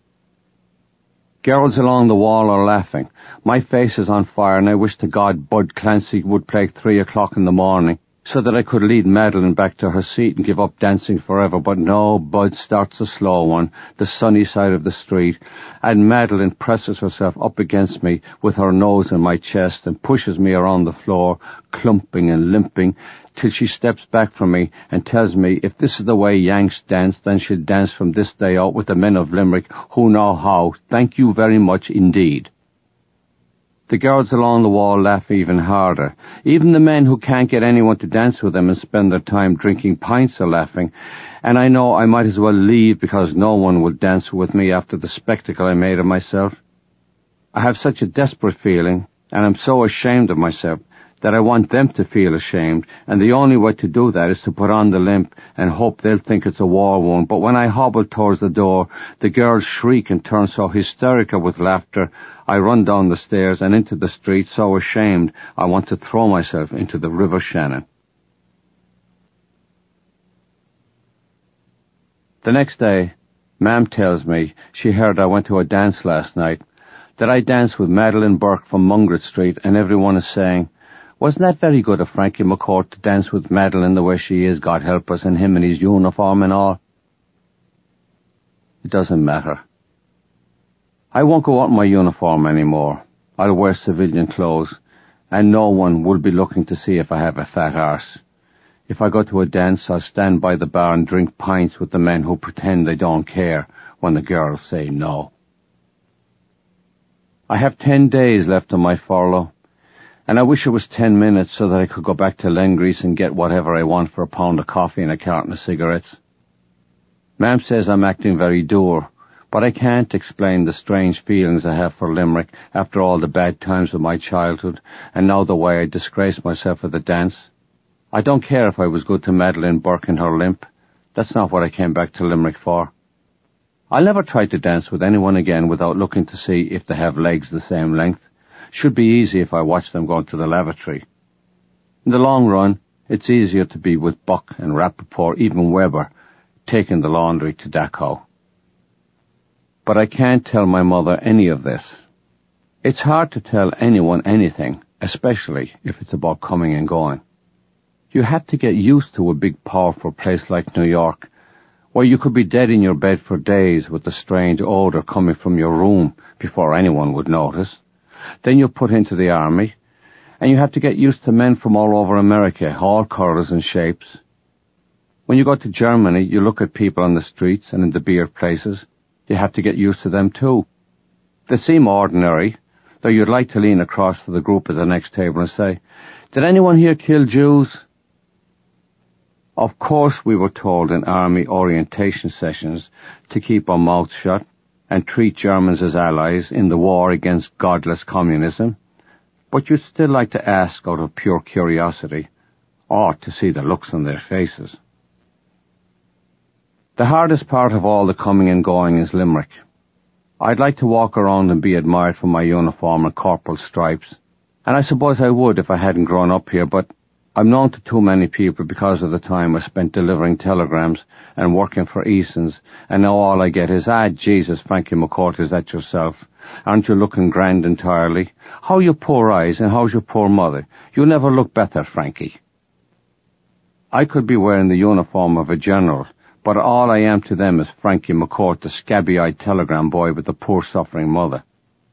Girls along the wall are laughing. My face is on fire and I wish to God Bud Clancy would play three o'clock in the morning, so that I could lead Madeline back to her seat and give up dancing forever. But no, Bud starts a slow one, the sunny side of the street, and Madeline presses herself up against me with her nose in my chest and pushes me around the floor, clumping and limping, till she steps back from me and tells me if this is the way Yanks dance, then she'll dance from this day out with the men of Limerick who know how. Thank you very much indeed. The girls along the wall laugh even harder. Even the men who can't get anyone to dance with them and spend their time drinking pints are laughing, and I know I might as well leave because no one will dance with me after the spectacle I made of myself. I have such a desperate feeling, and I'm so ashamed of myself, that I want them to feel ashamed, and the only way to do that is to put on the limp and hope they'll think it's a war wound. But when I hobble towards the door, the girls shriek and turn so hysterical with laughter, I run down the stairs and into the street so ashamed I want to throw myself into the River Shannon. The next day, Mam tells me she heard I went to a dance last night, that I danced with Madeline Burke from Mungret Street, and everyone is saying, wasn't that very good of Frankie McCourt to dance with Madeline the way she is, God help us, and him in his uniform and all? It doesn't matter. I won't go out in my uniform anymore. I'll wear civilian clothes, and no one will be looking to see if I have a fat arse. If I go to a dance, I'll stand by the bar and drink pints with the men who pretend they don't care when the girls say no. I have ten days left on my furlough, and I wish it was ten minutes so that I could go back to Lengrease and get whatever I want for a pound of coffee and a carton of cigarettes. Mam says I'm acting very dour, but I can't explain the strange feelings I have for Limerick after all the bad times of my childhood, and now the way I disgraced myself at the dance. I don't care if I was good to Madeline Burke and her limp. That's not what I came back to Limerick for. I'll never try to dance with anyone again without looking to see if they have legs the same length. Should be easy if I watch them going to the lavatory. In the long run, it's easier to be with Buck and Rappaport, even Weber, taking the laundry to Dachau. But I can't tell my mother any of this. It's hard to tell anyone anything, especially if it's about coming and going. You have to get used to a big, powerful place like New York, where you could be dead in your bed for days with the strange odour coming from your room before anyone would notice. Then you're put into the army, and you have to get used to men from all over America, all colours and shapes. When you go to Germany, you look at people on the streets and in the beer places. You have to get used to them too. They seem ordinary, though you'd like to lean across to the group at the next table and say, did anyone here kill Jews? Of course we were told in army orientation sessions to keep our mouths shut and treat Germans as allies in the war against godless communism, but you'd still like to ask out of pure curiosity, or to see the looks on their faces. The hardest part of all the coming and going is Limerick. I'd like to walk around and be admired for my uniform and corporal stripes, and I suppose I would if I hadn't grown up here, but I'm known to too many people because of the time I spent delivering telegrams and working for Eason's, and now all I get is, ah, Jesus, Frankie McCourt, is that yourself? Aren't you looking grand entirely? How are your poor eyes, and how's your poor mother? You never look better, Frankie. I could be wearing the uniform of a general, but all I am to them is Frankie McCourt, the scabby-eyed telegram boy with the poor suffering mother.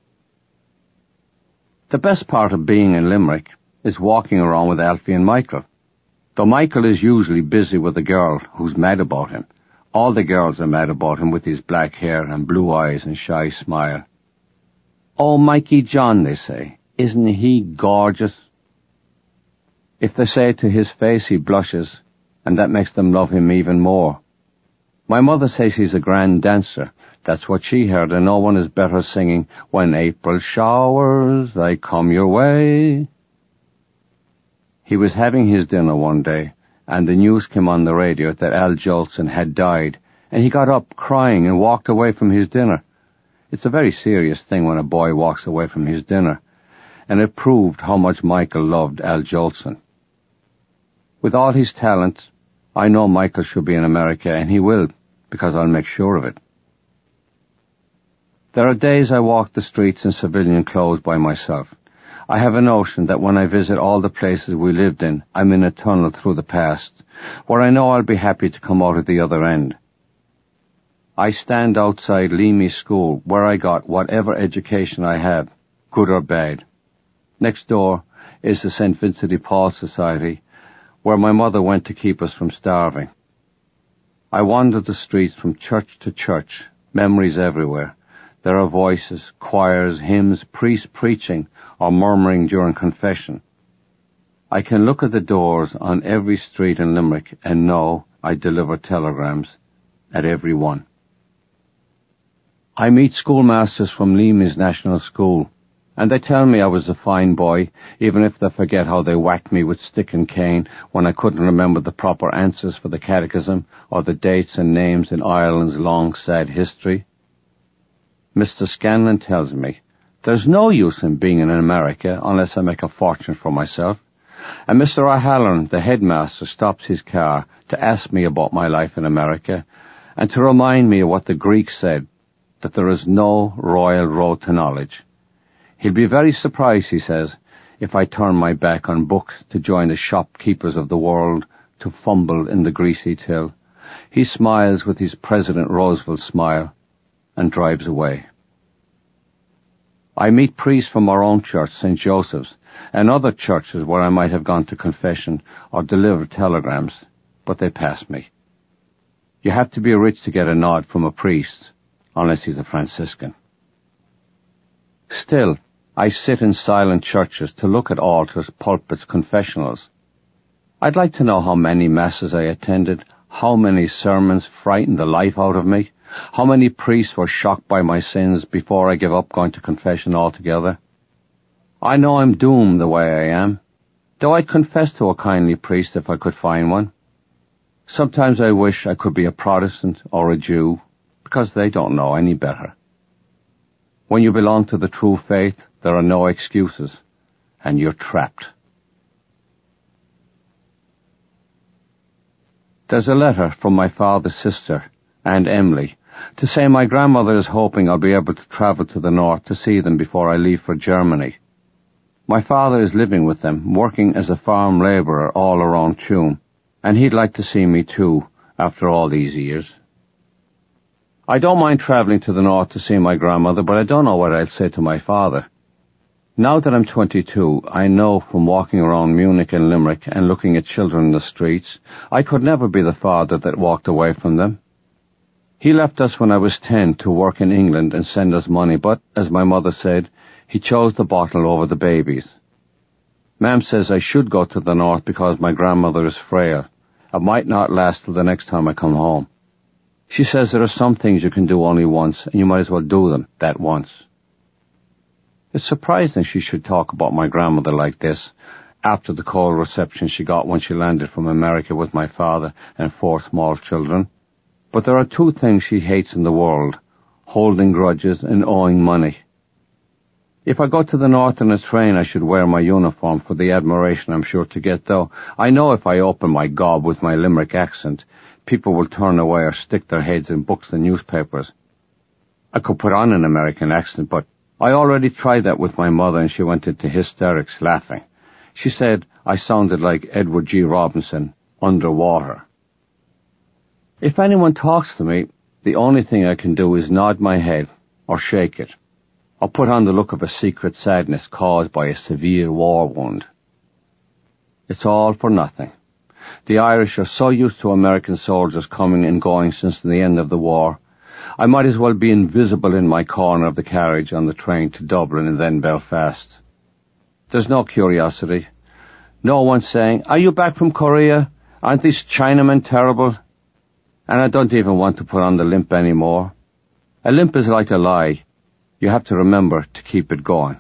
The best part of being in Limerick is walking around with Alfie and Michael. Though Michael is usually busy with a girl who's mad about him, all the girls are mad about him with his black hair and blue eyes and shy smile. "Oh, Mikey John," they say, "isn't he gorgeous?" If they say it to his face, he blushes, and that makes them love him even more. My mother says he's a grand dancer. That's what she heard, and no one is better singing, "When April showers, I come your way." He was having his dinner one day, and the news came on the radio that Al Jolson had died, and he got up crying and walked away from his dinner. It's a very serious thing when a boy walks away from his dinner, and it proved how much Michael loved Al Jolson. With all his talent, I know Michael should be in America, and he will, because I'll make sure of it. There are days I walk the streets in civilian clothes by myself. I have a notion that when I visit all the places we lived in, I'm in a tunnel through the past, where I know I'll be happy to come out at the other end. I stand outside Leamy School, where I got whatever education I have, good or bad. Next door is the Saint Vincent de Paul Society, where my mother went to keep us from starving. I wander the streets from church to church, memories everywhere. There are voices, choirs, hymns, priests preaching or murmuring during confession. I can look at the doors on every street in Limerick and know I deliver telegrams at every one. I meet schoolmasters from Leamy's National School, and they tell me I was a fine boy, even if they forget how they whacked me with stick and cane when I couldn't remember the proper answers for the catechism or the dates and names in Ireland's long, sad history. Mister Scanlon tells me there's no use in being in America unless I make a fortune for myself, and Mister O'Halloran, the headmaster, stops his car to ask me about my life in America and to remind me of what the Greeks said, that there is no royal road to knowledge. He'll be very surprised, he says, if I turn my back on books to join the shopkeepers of the world to fumble in the greasy till. He smiles with his President Roosevelt smile and drives away. I meet priests from our own church, Saint Joseph's, and other churches where I might have gone to confession or delivered telegrams, but they pass me. You have to be rich to get a nod from a priest, unless he's a Franciscan. Still, I sit in silent churches to look at altars, pulpits, confessionals. I'd like to know how many masses I attended, how many sermons frightened the life out of me, how many priests were shocked by my sins before I gave up going to confession altogether. I know I'm doomed the way I am, though I'd confess to a kindly priest if I could find one. Sometimes I wish I could be a Protestant or a Jew, because they don't know any better. When you belong to the true faith, there are no excuses, and you're trapped. There's a letter from my father's sister, Aunt Emily, to say my grandmother is hoping I'll be able to travel to the north to see them before I leave for Germany. My father is living with them, working as a farm labourer all around Tuam, and he'd like to see me too, after all these years. I don't mind travelling to the north to see my grandmother, but I don't know what I'll say to my father. Now that I'm twenty-two, I know from walking around Munich and Limerick and looking at children in the streets, I could never be the father that walked away from them. He left us when I was ten to work in England and send us money, but, as my mother said, he chose the bottle over the babies. Mam says I should go to the north because my grandmother is frail. I might not last till the next time I come home. She says there are some things you can do only once, and you might as well do them that once. It's surprising she should talk about my grandmother like this, after the cold reception she got when she landed from America with my father and four small children. But there are two things she hates in the world, holding grudges and owing money. If I go to the north in a train, I should wear my uniform for the admiration I'm sure to get, though I know if I open my gob with my Limerick accent, people will turn away or stick their heads in books and newspapers. I could put on an American accent, but I already tried that with my mother and she went into hysterics laughing. She said I sounded like Edward G. Robinson underwater. If anyone talks to me, the only thing I can do is nod my head or shake it, or put on the look of a secret sadness caused by a severe war wound. It's all for nothing. The Irish are so used to American soldiers coming and going since the end of the war, I might as well be invisible in my corner of the carriage on the train to Dublin and then Belfast. There's no curiosity. No one saying, "Are you back from Korea? Aren't these Chinamen terrible?" And I don't even want to put on the limp anymore. A limp is like a lie. You have to remember to keep it going.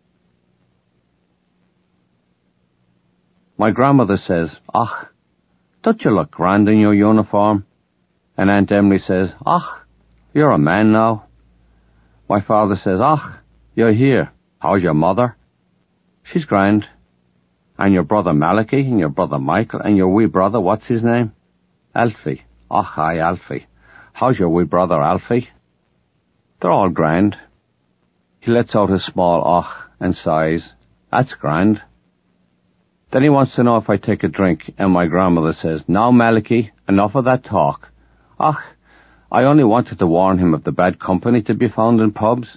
My grandmother says, "Ach, don't you look grand in your uniform?" And Aunt Emily says, "Ach, you're a man now." My father says, "Ach, you're here. How's your mother?" "She's grand." "And your brother Malachi, and your brother Michael, and your wee brother, what's his name?" "Alfie." "Och, aye, Alfie. How's your wee brother Alfie?" "They're all grand." He lets out a small och and sighs. "That's grand." Then he wants to know if I take a drink, and my grandmother says, "Now, Malachi, enough of that talk." "Ach, I only wanted to warn him of the bad company to be found in pubs."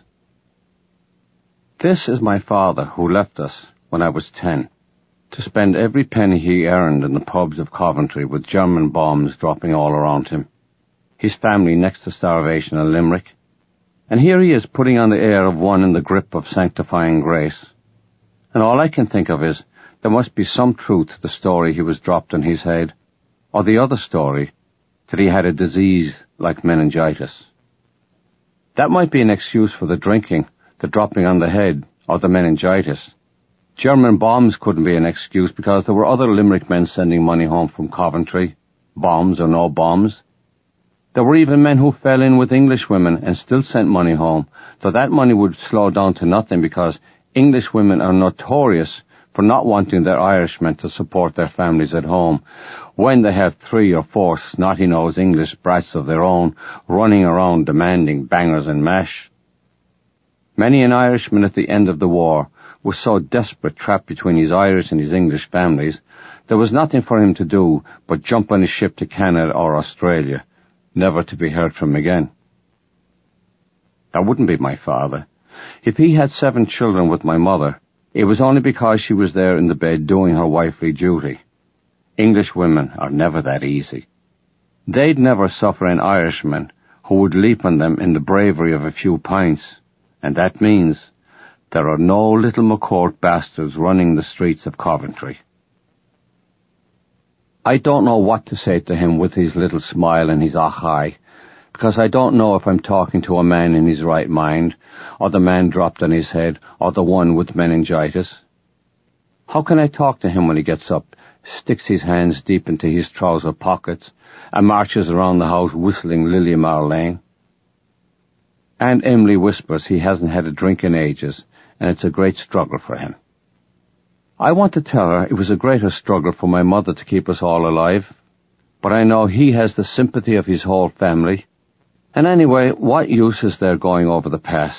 This is my father, who left us when I was ten, to spend every penny he earned in the pubs of Coventry with German bombs dropping all around him, his family next to starvation in Limerick. And here he is putting on the air of one in the grip of sanctifying grace. And all I can think of is, there must be some truth to the story he was dropped on his head, or the other story, that he had a disease like meningitis. That might be an excuse for the drinking, the dropping on the head, or the meningitis. German bombs couldn't be an excuse because there were other Limerick men sending money home from Coventry, bombs or no bombs. There were even men who fell in with English women and still sent money home, though that money would slow down to nothing because English women are notorious for not wanting their Irishmen to support their families at home when they have three or four snotty-nosed English brats of their own running around demanding bangers and mash. Many an Irishman at the end of the war was so desperate, trapped between his Irish and his English families, there was nothing for him to do but jump on a ship to Canada or Australia, never to be heard from again. That wouldn't be my father. If he had seven children with my mother, it was only because she was there in the bed doing her wifely duty. English women are never that easy. They'd never suffer an Irishman who would leap on them in the bravery of a few pints, and that means there are no little McCourt bastards running the streets of Coventry. I don't know what to say to him with his little smile and his ah-hi, because I don't know if I'm talking to a man in his right mind, or the man dropped on his head, or the one with meningitis. How can I talk to him when he gets up, sticks his hands deep into his trouser pockets, and marches around the house whistling Lily Marlene? Aunt Emily whispers he hasn't had a drink in ages, and it's a great struggle for him. I want to tell her it was a greater struggle for my mother to keep us all alive, but I know he has the sympathy of his whole family. And anyway, what use is there going over the past?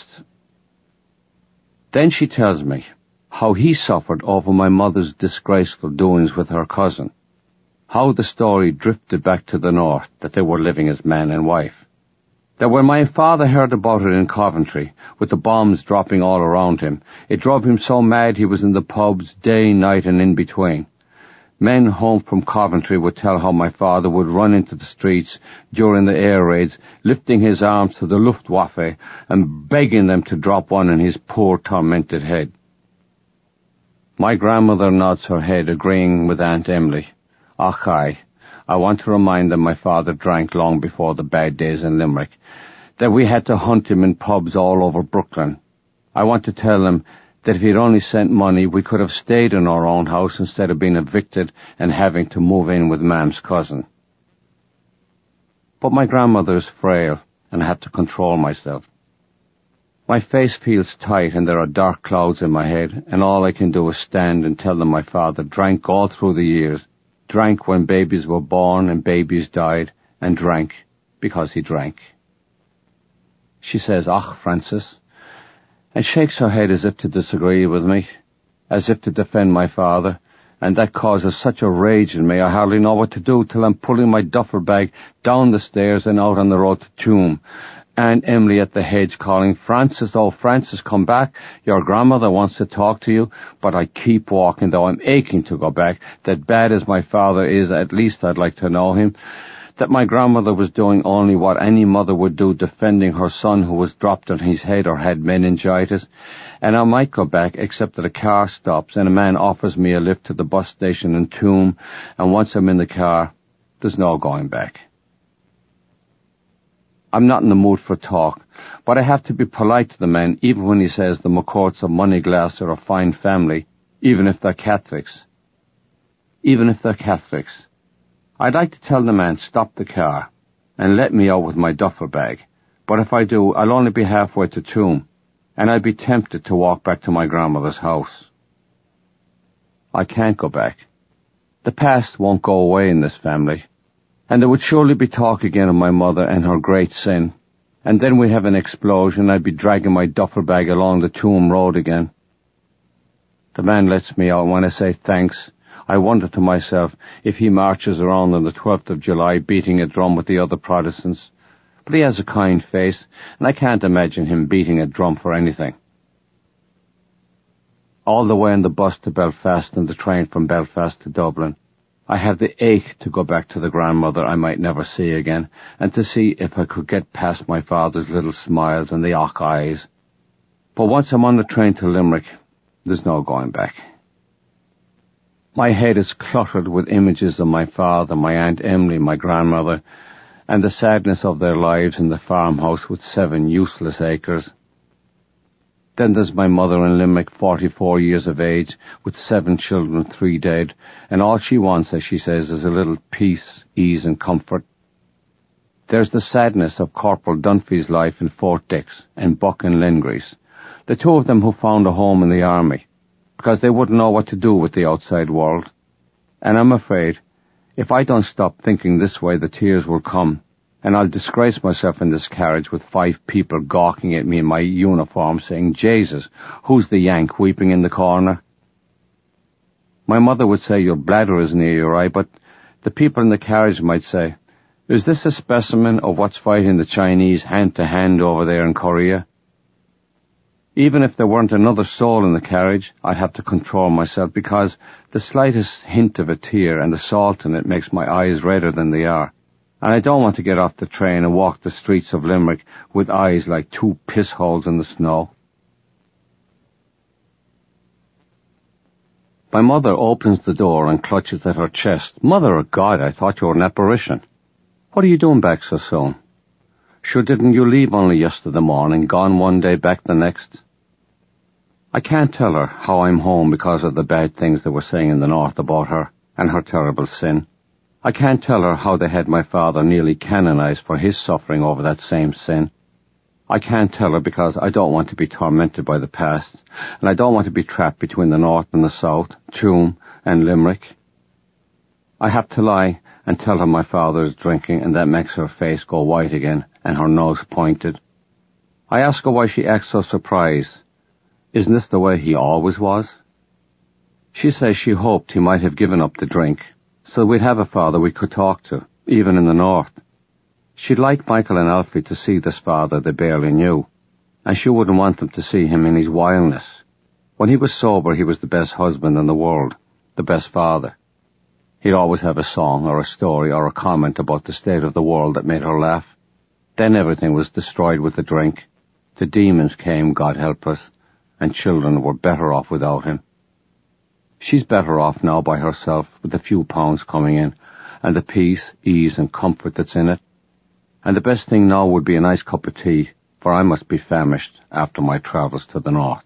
Then she tells me how he suffered over my mother's disgraceful doings with her cousin, how the story drifted back to the north that they were living as man and wife. That when my father heard about it in Coventry, with the bombs dropping all around him, it drove him so mad he was in the pubs day, night, and in between. Men home from Coventry would tell how my father would run into the streets during the air raids, lifting his arms to the Luftwaffe and begging them to drop one on his poor, tormented head. My grandmother nods her head, agreeing with Aunt Emily. Ach, aye. I want to remind them my father drank long before the bad days in Limerick, that we had to hunt him in pubs all over Brooklyn. I want to tell them that if he'd only sent money, we could have stayed in our own house instead of being evicted and having to move in with Mam's cousin. But my grandmother is frail, and I have to control myself. My face feels tight, and there are dark clouds in my head, and all I can do is stand and tell them my father drank all through the years, drank when babies were born and babies died, and drank because he drank. She says, "Ach, Francis," and shakes her head as if to disagree with me, as if to defend my father, and that causes such a rage in me I hardly know what to do till I'm pulling my duffel bag down the stairs and out on the road to Tuam. Aunt Emily at the hedge calling, "Francis, oh Francis, come back, your grandmother wants to talk to you." But I keep walking, though I'm aching to go back. That bad as my father is, at least I'd like to know him. That my grandmother was doing only what any mother would do, defending her son who was dropped on his head or had meningitis. And I might go back, except that a car stops and a man offers me a lift to the bus station in Tuam, and once I'm in the car, there's no going back. I'm not in the mood for talk, but I have to be polite to the man, even when he says the McCourts of Moneyglass are a fine family, even if they're Catholics. Even if they're Catholics. I'd like to tell the man, stop the car, and let me out with my duffel bag, but if I do, I'll only be halfway to Tuam, and I'd be tempted to walk back to my grandmother's house. I can't go back. The past won't go away in this family. And there would surely be talk again of my mother and her great sin. And then we'd have an explosion. I'd be dragging my duffel bag along the Tuam road again. The man lets me out, and when I say thanks, I wonder to myself if he marches around on the twelfth of July beating a drum with the other Protestants. But he has a kind face, and I can't imagine him beating a drum for anything. All the way on the bus to Belfast and the train from Belfast to Dublin, I have the ache to go back to the grandmother I might never see again, and to see if I could get past my father's little smiles and the ock eyes. But once I'm on the train to Limerick, there's no going back. My head is cluttered with images of my father, my Aunt Emily, my grandmother, and the sadness of their lives in the farmhouse with seven useless acres. Then there's my mother in Limerick, forty-four years of age, with seven children, three dead, and all she wants, as she says, is a little peace, ease and comfort. There's the sadness of Corporal Dunphy's life in Fort Dix and Buck in Lingrees, the two of them who found a home in the army, because they wouldn't know what to do with the outside world. And I'm afraid, if I don't stop thinking this way, the tears will come, and I'll disgrace myself in this carriage with five people gawking at me in my uniform saying, "Jesus, who's the Yank weeping in the corner?" My mother would say, "Your bladder is near your eye," but the people in the carriage might say, "Is this a specimen of what's fighting the Chinese hand-to-hand over there in Korea?" Even if there weren't another soul in the carriage, I'd have to control myself, because the slightest hint of a tear and the salt in it makes my eyes redder than they are. And I don't want to get off the train and walk the streets of Limerick with eyes like two piss holes in the snow. My mother opens the door and clutches at her chest. "Mother of God, I thought you were an apparition. What are you doing back so soon? Sure, didn't you leave only yesterday morning, gone one day, back the next?" I can't tell her how I'm home because of the bad things they were saying in the north about her and her terrible sin. I can't tell her how they had my father nearly canonized for his suffering over that same sin. I can't tell her because I don't want to be tormented by the past, and I don't want to be trapped between the north and the south, Tuam and Limerick. I have to lie and tell her my father is drinking, and that makes her face go white again and her nose pointed. I ask her why she acts so surprised. Isn't this the way he always was? She says she hoped he might have given up the drink, so we'd have a father we could talk to, even in the north. She'd like Michael and Alfie to see this father they barely knew, and she wouldn't want them to see him in his wildness. When he was sober, he was the best husband in the world, the best father. He'd always have a song or a story or a comment about the state of the world that made her laugh. Then everything was destroyed with the drink. The demons came, God help us, and children were better off without him. She's better off now by herself, with a few pounds coming in, and the peace, ease and comfort that's in it. And the best thing now would be a nice cup of tea, for I must be famished after my travels to the north.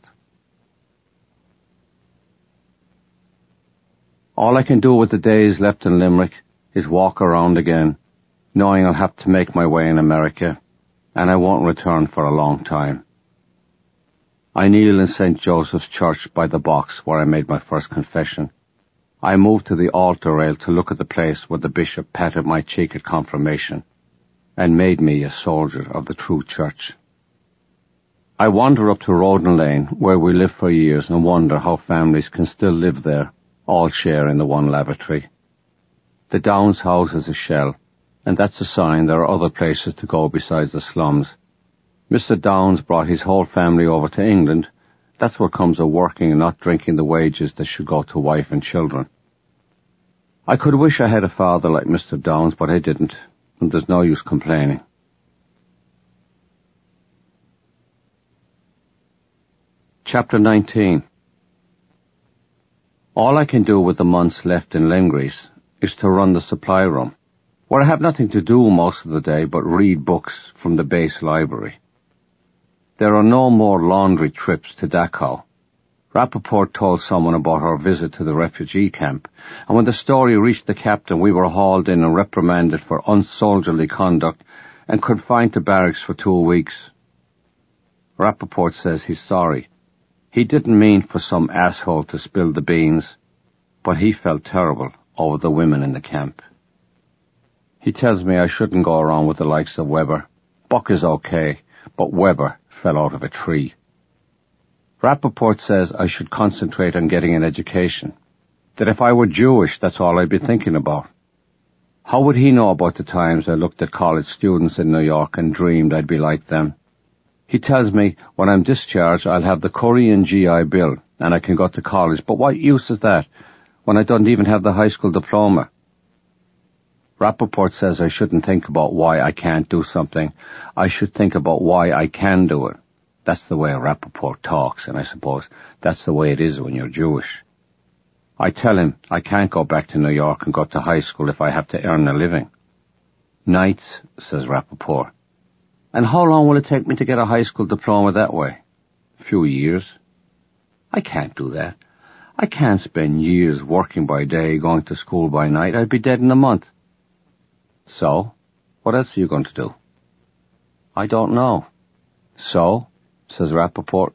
All I can do with the days left in Limerick is walk around again, knowing I'll have to make my way in America, and I won't return for a long time. I kneel in Saint Joseph's Church by the box where I made my first confession. I moved to the altar rail to look at the place where the bishop patted my cheek at confirmation and made me a soldier of the true church. I wander up to Roden Lane, where we lived for years, and wonder how families can still live there, all sharing the one lavatory. The Downs house is a shell, and that's a sign there are other places to go besides the slums. Mister Downs brought his whole family over to England. That's what comes of working and not drinking the wages that should go to wife and children. I could wish I had a father like Mister Downs, but I didn't, and there's no use complaining. Chapter nineteen. All I can do with the months left in Lengries is to run the supply room, where I have nothing to do most of the day but read books from the base library. There are no more laundry trips to Dachau. Rappaport told someone about our visit to the refugee camp, and when the story reached the captain, we were hauled in and reprimanded for unsoldierly conduct and confined to barracks for two weeks. Rappaport says he's sorry. He didn't mean for some asshole to spill the beans, but he felt terrible over the women in the camp. He tells me I shouldn't go around with the likes of Weber. Buck is okay, but Weber fell out of a tree. Rappaport says I should concentrate on getting an education, that if I were Jewish, that's all I'd be thinking about. How would he know about the times I looked at college students in New York and dreamed I'd be like them? He tells me when I'm discharged I'll have the Korean G I Bill and I can go to college, but what use is that when I don't even have the high school diploma? Rappaport says I shouldn't think about why I can't do something. I should think about why I can do it. That's the way Rappaport talks, and I suppose that's the way it is when you're Jewish. I tell him I can't go back to New York and go to high school if I have to earn a living. Nights, says Rappaport. And how long will it take me to get a high school diploma that way? A few years. I can't do that. I can't spend years working by day, going to school by night. I'd be dead in a month. So, what else are you going to do? I don't know. So, says Rappaport.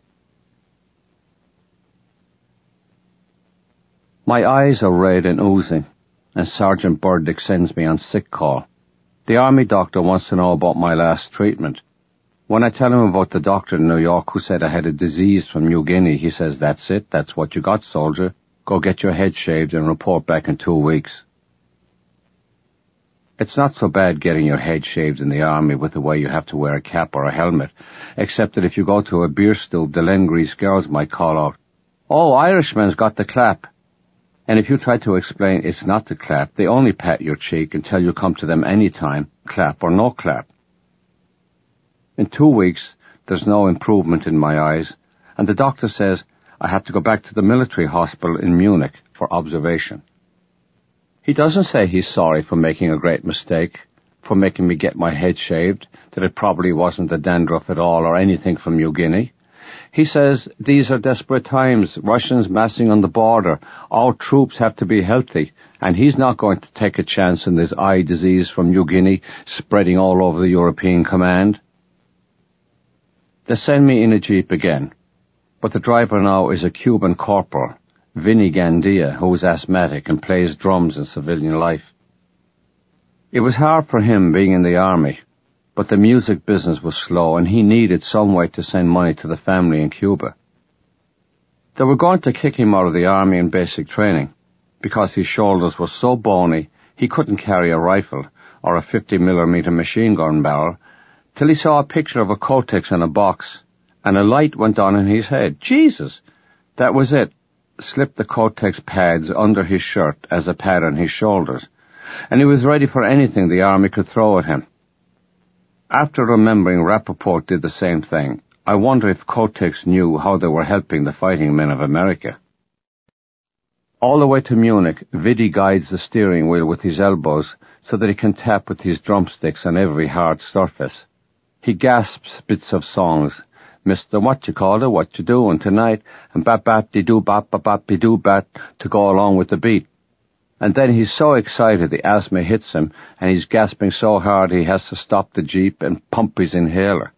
My eyes are red and oozing, and Sergeant Burdick sends me on sick call. The army doctor wants to know about my last treatment. When I tell him about the doctor in New York who said I had a disease from New Guinea, he says, that's it, that's what you got, soldier. Go get your head shaved and report back in two weeks. It's not so bad getting your head shaved in the army with the way you have to wear a cap or a helmet, except that if you go to a beer stube, the Lengries girls might call out, "Oh, Irishman's got the clap." And if you try to explain it's not the clap, they only pat your cheek until you come to them any time, clap or no clap. In two weeks, there's no improvement in my eyes, and the doctor says I have to go back to the military hospital in Munich for observation. He doesn't say he's sorry for making a great mistake, for making me get my head shaved, that it probably wasn't the dandruff at all or anything from New Guinea. He says these are desperate times, Russians massing on the border, our troops have to be healthy, and he's not going to take a chance in this eye disease from New Guinea spreading all over the European command. They send me in a jeep again, but the driver now is a Cuban corporal, Vinny Gandia, who is asthmatic and plays drums in civilian life. It was hard for him being in the army, but the music business was slow and he needed some way to send money to the family in Cuba. They were going to kick him out of the army in basic training because his shoulders were so bony he couldn't carry a rifle or a fifty millimeter machine gun barrel till he saw a picture of a Kotex in a box and a light went on in his head. Jesus! That was it. Slipped the Kotex pads under his shirt as a pad on his shoulders, and he was ready for anything the army could throw at him. After remembering Rappaport did the same thing, I wonder if Kotex knew how they were helping the fighting men of America. All the way to Munich, Viddy guides the steering wheel with his elbows so that he can tap with his drumsticks on every hard surface. He gasps bits of songs, Mister What You Call It, What You Doing Tonight, and bap-bap-de-doo-bap-bap-de-doo-bat to go along with the beat. And then he's so excited the asthma hits him, and he's gasping so hard he has to stop the jeep and pump his inhaler.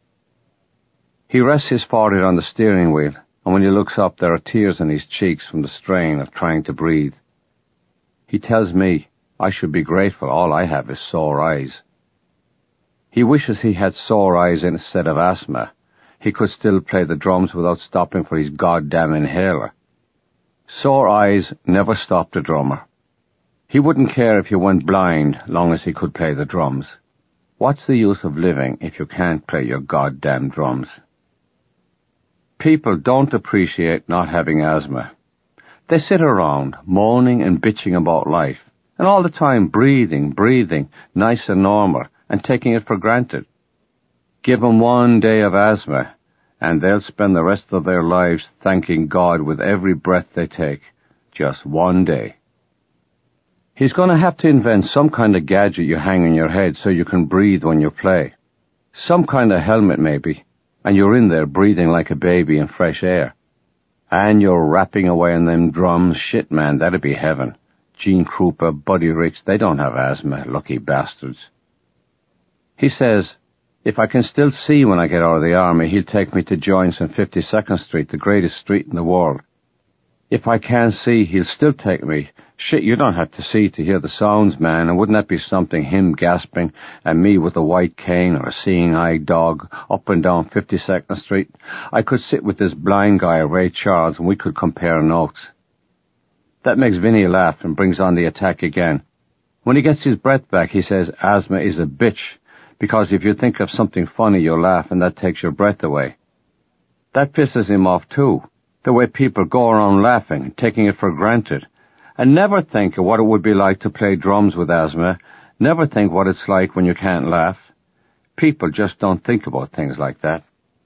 He rests his forehead on the steering wheel, and when he looks up there are tears in his cheeks from the strain of trying to breathe. He tells me I should be grateful all I have is sore eyes. He wishes he had sore eyes instead of asthma. he could still play the drums without stopping for his goddamn inhaler. Sore eyes never stopped a drummer. He wouldn't care if you went blind, long as he could play the drums. What's the use of living if you can't play your goddamn drums? People don't appreciate not having asthma. They sit around, moaning and bitching about life, and all the time breathing, breathing, nice and normal, and taking it for granted. Give them one day of asthma, and they'll spend the rest of their lives thanking God with every breath they take. Just one day. He's going to have to invent some kind of gadget you hang on your head so you can breathe when you play. Some kind of helmet, maybe, and you're in there breathing like a baby in fresh air. And you're rapping away on them drums. Shit, man, that'd be heaven. Gene Krupa, Buddy Rich, they don't have asthma, lucky bastards. He says, if I can still see when I get out of the army, he'll take me to joints on fifty-second Street, the greatest street in the world. If I can't see, he'll still take me. Shit, you don't have to see to hear the sounds, man, and wouldn't that be something, him gasping, and me with a white cane or a seeing-eye dog up and down fifty-second Street? I could sit with this blind guy, Ray Charles, and we could compare notes. That makes Vinny laugh and brings on the attack again. When he gets his breath back, he says asthma is a bitch, because if you think of something funny, you'll laugh, and that takes your breath away. That pisses him off, too, the way people go around laughing and taking it for granted, and never think of what it would be like to play drums with asthma, never think what it's like when you can't laugh. People just don't think about things like that.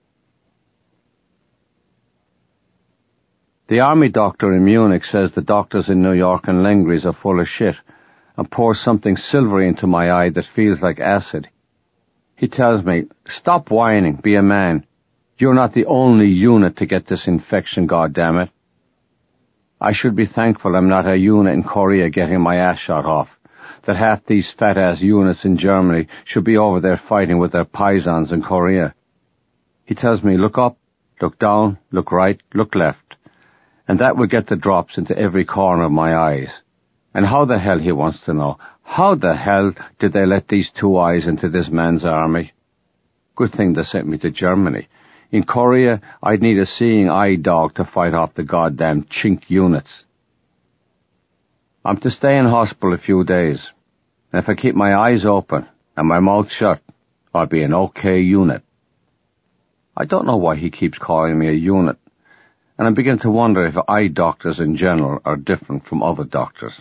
The army doctor in Munich says the doctors in New York and Lengries are full of shit, and pours something silvery into my eye that feels like acid. He tells me, stop whining, be a man. You're not the only unit to get this infection, goddammit. I should be thankful I'm not a unit in Korea getting my ass shot off, that half these fat-ass units in Germany should be over there fighting with their paisans in Korea. He tells me, look up, look down, look right, look left, and that will get the drops into every corner of my eyes. And how the hell, he wants to know, how the hell did they let these two eyes into this man's army? Good thing they sent me to Germany. In Korea, I'd need a seeing-eye dog to fight off the goddamn chink units. I'm to stay in hospital a few days, and if I keep my eyes open and my mouth shut, I'll be an okay unit. I don't know why he keeps calling me a unit, and I'm beginning to wonder if eye doctors in general are different from other doctors.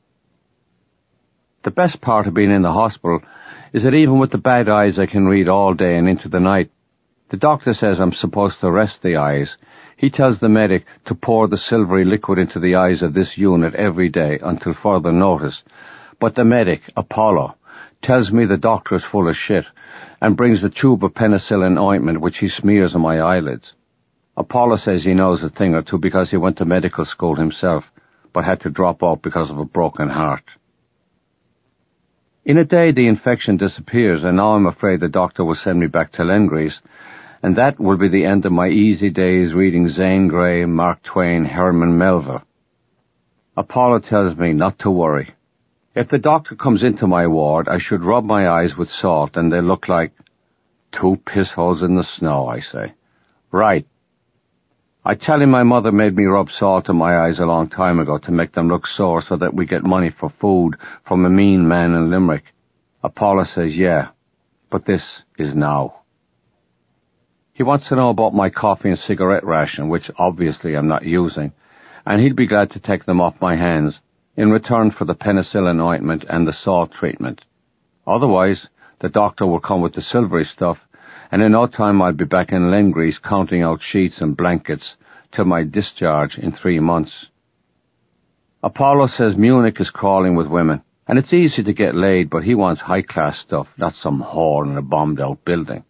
The best part of being in the hospital is that even with the bad eyes I can read all day and into the night. The doctor says I'm supposed to rest the eyes. He tells the medic to pour the silvery liquid into the eyes of this unit every day until further notice. But the medic, Apollo, tells me the doctor is full of shit and brings the tube of penicillin ointment which he smears on my eyelids. Apollo says he knows a thing or two because he went to medical school himself, but had to drop out because of a broken heart. In a day the infection disappears, and now I'm afraid the doctor will send me back to Lengries, and that will be the end of my easy days reading Zane Grey, Mark Twain, Herman Melville. Apollo tells me not to worry. If the doctor comes into my ward, I should rub my eyes with salt, and they look like two piss holes in the snow, I say. Right. I tell him my mother made me rub salt in my eyes a long time ago to make them look sore so that we get money for food from a mean man in Limerick. Apollo says, yeah, but this is now. He wants to know about my coffee and cigarette ration, which obviously I'm not using, and he'd be glad to take them off my hands in return for the penicillin ointment and the salt treatment. Otherwise, the doctor will come with the silvery stuff, and in no time I'll be back in Lengries counting out sheets and blankets till my discharge in three months. Apollo says Munich is crawling with women, and it's easy to get laid, but he wants high-class stuff, not some whore in a bombed-out building.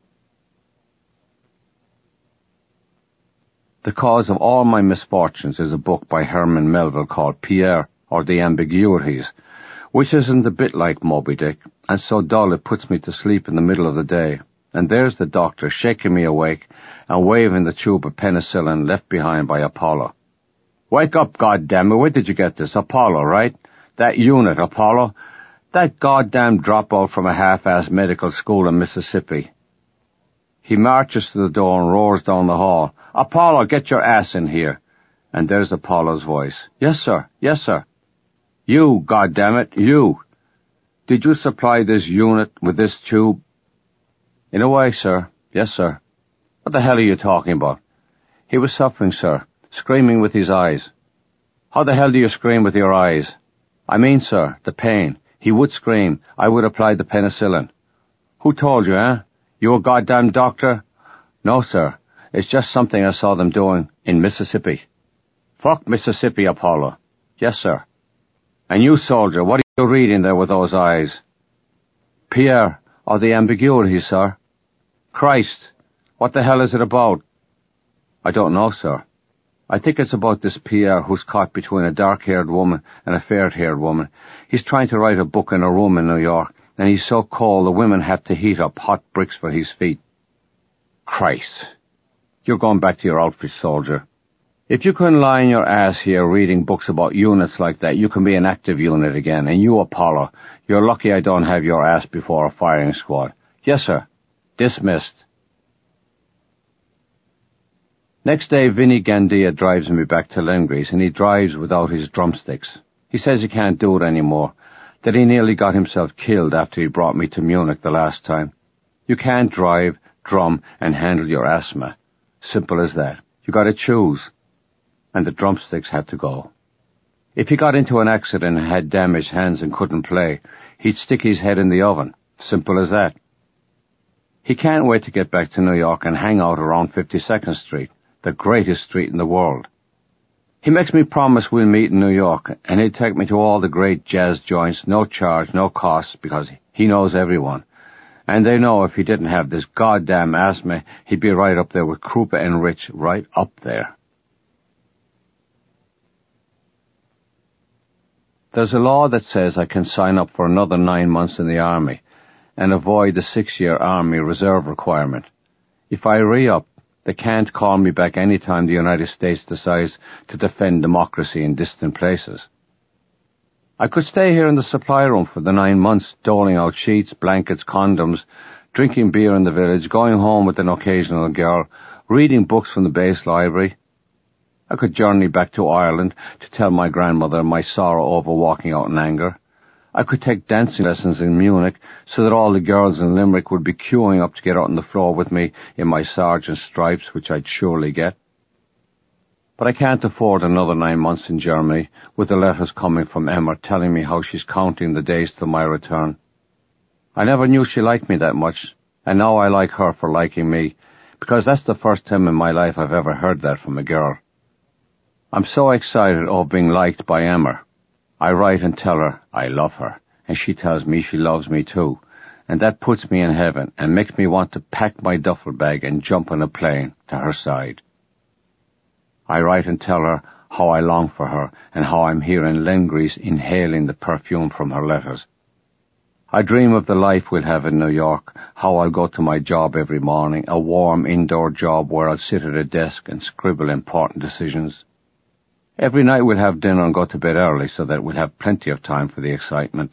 The cause of all my misfortunes is a book by Herman Melville called Pierre, or The Ambiguities, which isn't a bit like Moby Dick, and so dull it puts me to sleep in the middle of the day. And there's the doctor shaking me awake and waving the tube of penicillin left behind by Apollo. Wake up, goddammit, where did you get this? Apollo, right? That unit, Apollo? That goddamn dropout from a half-assed medical school in Mississippi. He marches to the door and roars down the hall, "Apollo, get your ass in here." And there's Apollo's voice. "Yes, sir. Yes, sir." "You, goddammit, you. Did you supply this unit with this tube?" "In a way, sir. Yes, sir." "What the hell are you talking about?" "He was suffering, sir, screaming with his eyes." "How the hell do you scream with your eyes?" "I mean, sir, the pain. He would scream. I would apply the penicillin." "Who told you, eh? You a goddamn doctor?" "No, sir. It's just something I saw them doing in Mississippi." "Fuck Mississippi, Apollo." "Yes, sir." "And you, soldier, what are you reading there with those eyes?" "Pierre, or the ambiguity, sir." "Christ, what the hell is it about?" "I don't know, sir. I think it's about this Pierre who's caught between a dark-haired woman and a fair-haired woman. He's trying to write a book in a room in New York, and he's so cold the women have to heat up hot bricks for his feet." "Christ, you're going back to your outfit, soldier. If you couldn't lie in your ass here reading books about units like that, you can be an active unit again. And you, Apollo, you're lucky I don't have your ass before a firing squad." "Yes, sir." "Dismissed." Next day, Vinny Gandia drives me back to Lengries, and he drives without his drumsticks. He says he can't do it anymore, that he nearly got himself killed after he brought me to Munich the last time. You can't drive, drum, and handle your asthma. Simple as that. You got to choose. And the drumsticks had to go. If he got into an accident and had damaged hands and couldn't play, he'd stick his head in the oven. Simple as that. He can't wait to get back to New York and hang out around fifty-second Street, the greatest street in the world. He makes me promise we'll meet in New York, and he'll take me to all the great jazz joints, no charge, no cost, because he knows everyone. And they know if he didn't have this goddamn asthma, he'd be right up there with Krupa and Rich, right up there. There's a law that says I can sign up for another nine months in the Army and avoid the six-year Army Reserve requirement. If I re-up, they can't call me back any time the United States decides to defend democracy in distant places. I could stay here in the supply room for the nine months, doling out sheets, blankets, condoms, drinking beer in the village, going home with an occasional girl, reading books from the base library. I could journey back to Ireland to tell my grandmother my sorrow over walking out in anger. I could take dancing lessons in Munich so that all the girls in Limerick would be queuing up to get out on the floor with me in my sergeant's stripes, which I'd surely get. But I can't afford another nine months in Germany with the letters coming from Emma telling me how she's counting the days till my return. I never knew she liked me that much, and now I like her for liking me, because that's the first time in my life I've ever heard that from a girl. I'm so excited over being liked by Emma. I write and tell her I love her, and she tells me she loves me too, and that puts me in heaven and makes me want to pack my duffel bag and jump on a plane to her side. I write and tell her how I long for her and how I'm here in Lengries inhaling the perfume from her letters. I dream of the life we'll have in New York, how I'll go to my job every morning, a warm indoor job where I'll sit at a desk and scribble important decisions. Every night we'll have dinner and go to bed early so that we'll have plenty of time for the excitement.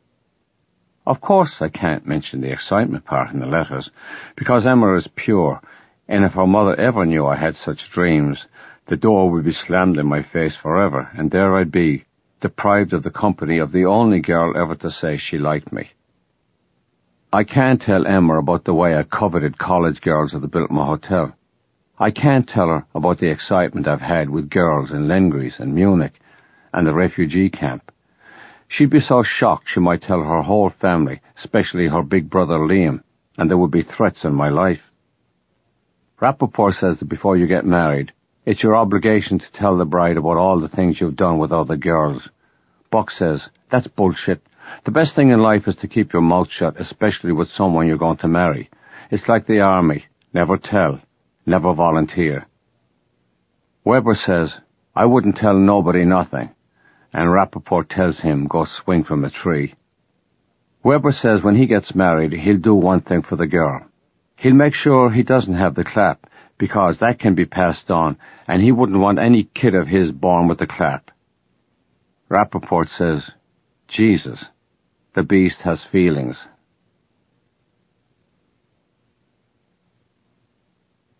Of course I can't mention the excitement part in the letters, because Emma is pure, and if her mother ever knew I had such dreams, the door would be slammed in my face forever, and there I'd be, deprived of the company of the only girl ever to say she liked me. I can't tell Emma about the way I coveted college girls at the Biltmore Hotel. I can't tell her about the excitement I've had with girls in Lengries and Munich and the refugee camp. She'd be so shocked she might tell her whole family, especially her big brother Liam, and there would be threats on my life. Rappaport says that before you get married, it's your obligation to tell the bride about all the things you've done with other girls. Buck says, that's bullshit. The best thing in life is to keep your mouth shut, especially with someone you're going to marry. It's like the army. Never tell. Never volunteer. Weber says, I wouldn't tell nobody nothing, and Rappaport tells him, go swing from a tree. Weber says when he gets married, he'll do one thing for the girl. He'll make sure he doesn't have the clap, because that can be passed on, and he wouldn't want any kid of his born with the clap. Rappaport says, Jesus, the beast has feelings.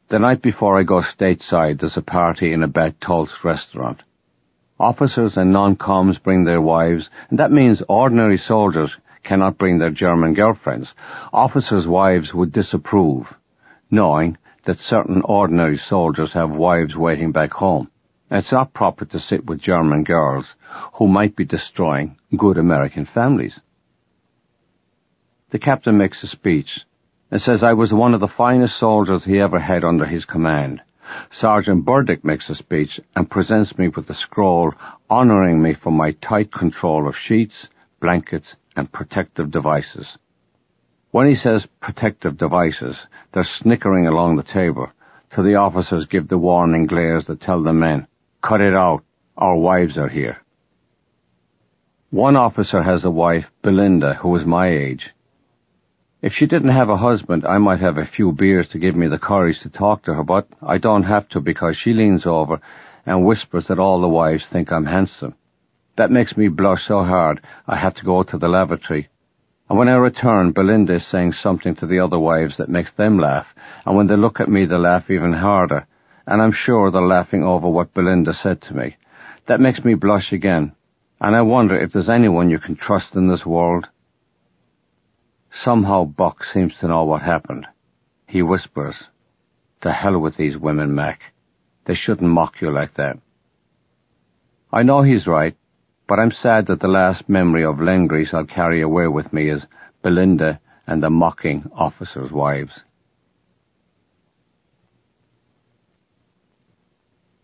The night before I go stateside, there's a party in a Bet Toltz restaurant. Officers and non-coms bring their wives, and that means ordinary soldiers cannot bring their German girlfriends. Officers' wives would disapprove, knowing that certain ordinary soldiers have wives waiting back home. And it's not proper to sit with German girls who might be destroying good American families. The captain makes a speech and says I was one of the finest soldiers he ever had under his command. Sergeant Burdick makes a speech and presents me with a scroll honouring me for my tight control of sheets, blankets, and protective devices. When he says protective devices, they're snickering along the table till the officers give the warning glares that tell the men, cut it out, our wives are here. One officer has a wife, Belinda, who is my age. If she didn't have a husband, I might have a few beers to give me the courage to talk to her, but I don't have to because she leans over and whispers that all the wives think I'm handsome. That makes me blush so hard I have to go to the lavatory. And when I return, Belinda is saying something to the other wives that makes them laugh, and when they look at me, they laugh even harder. And I'm sure they're laughing over what Belinda said to me. That makes me blush again, and I wonder if there's anyone you can trust in this world. Somehow Buck seems to know what happened. He whispers, "To hell with these women, Mac. They shouldn't mock you like that." I know he's right, but I'm sad that the last memory of Lengries I'll carry away with me is Belinda and the mocking officers' wives.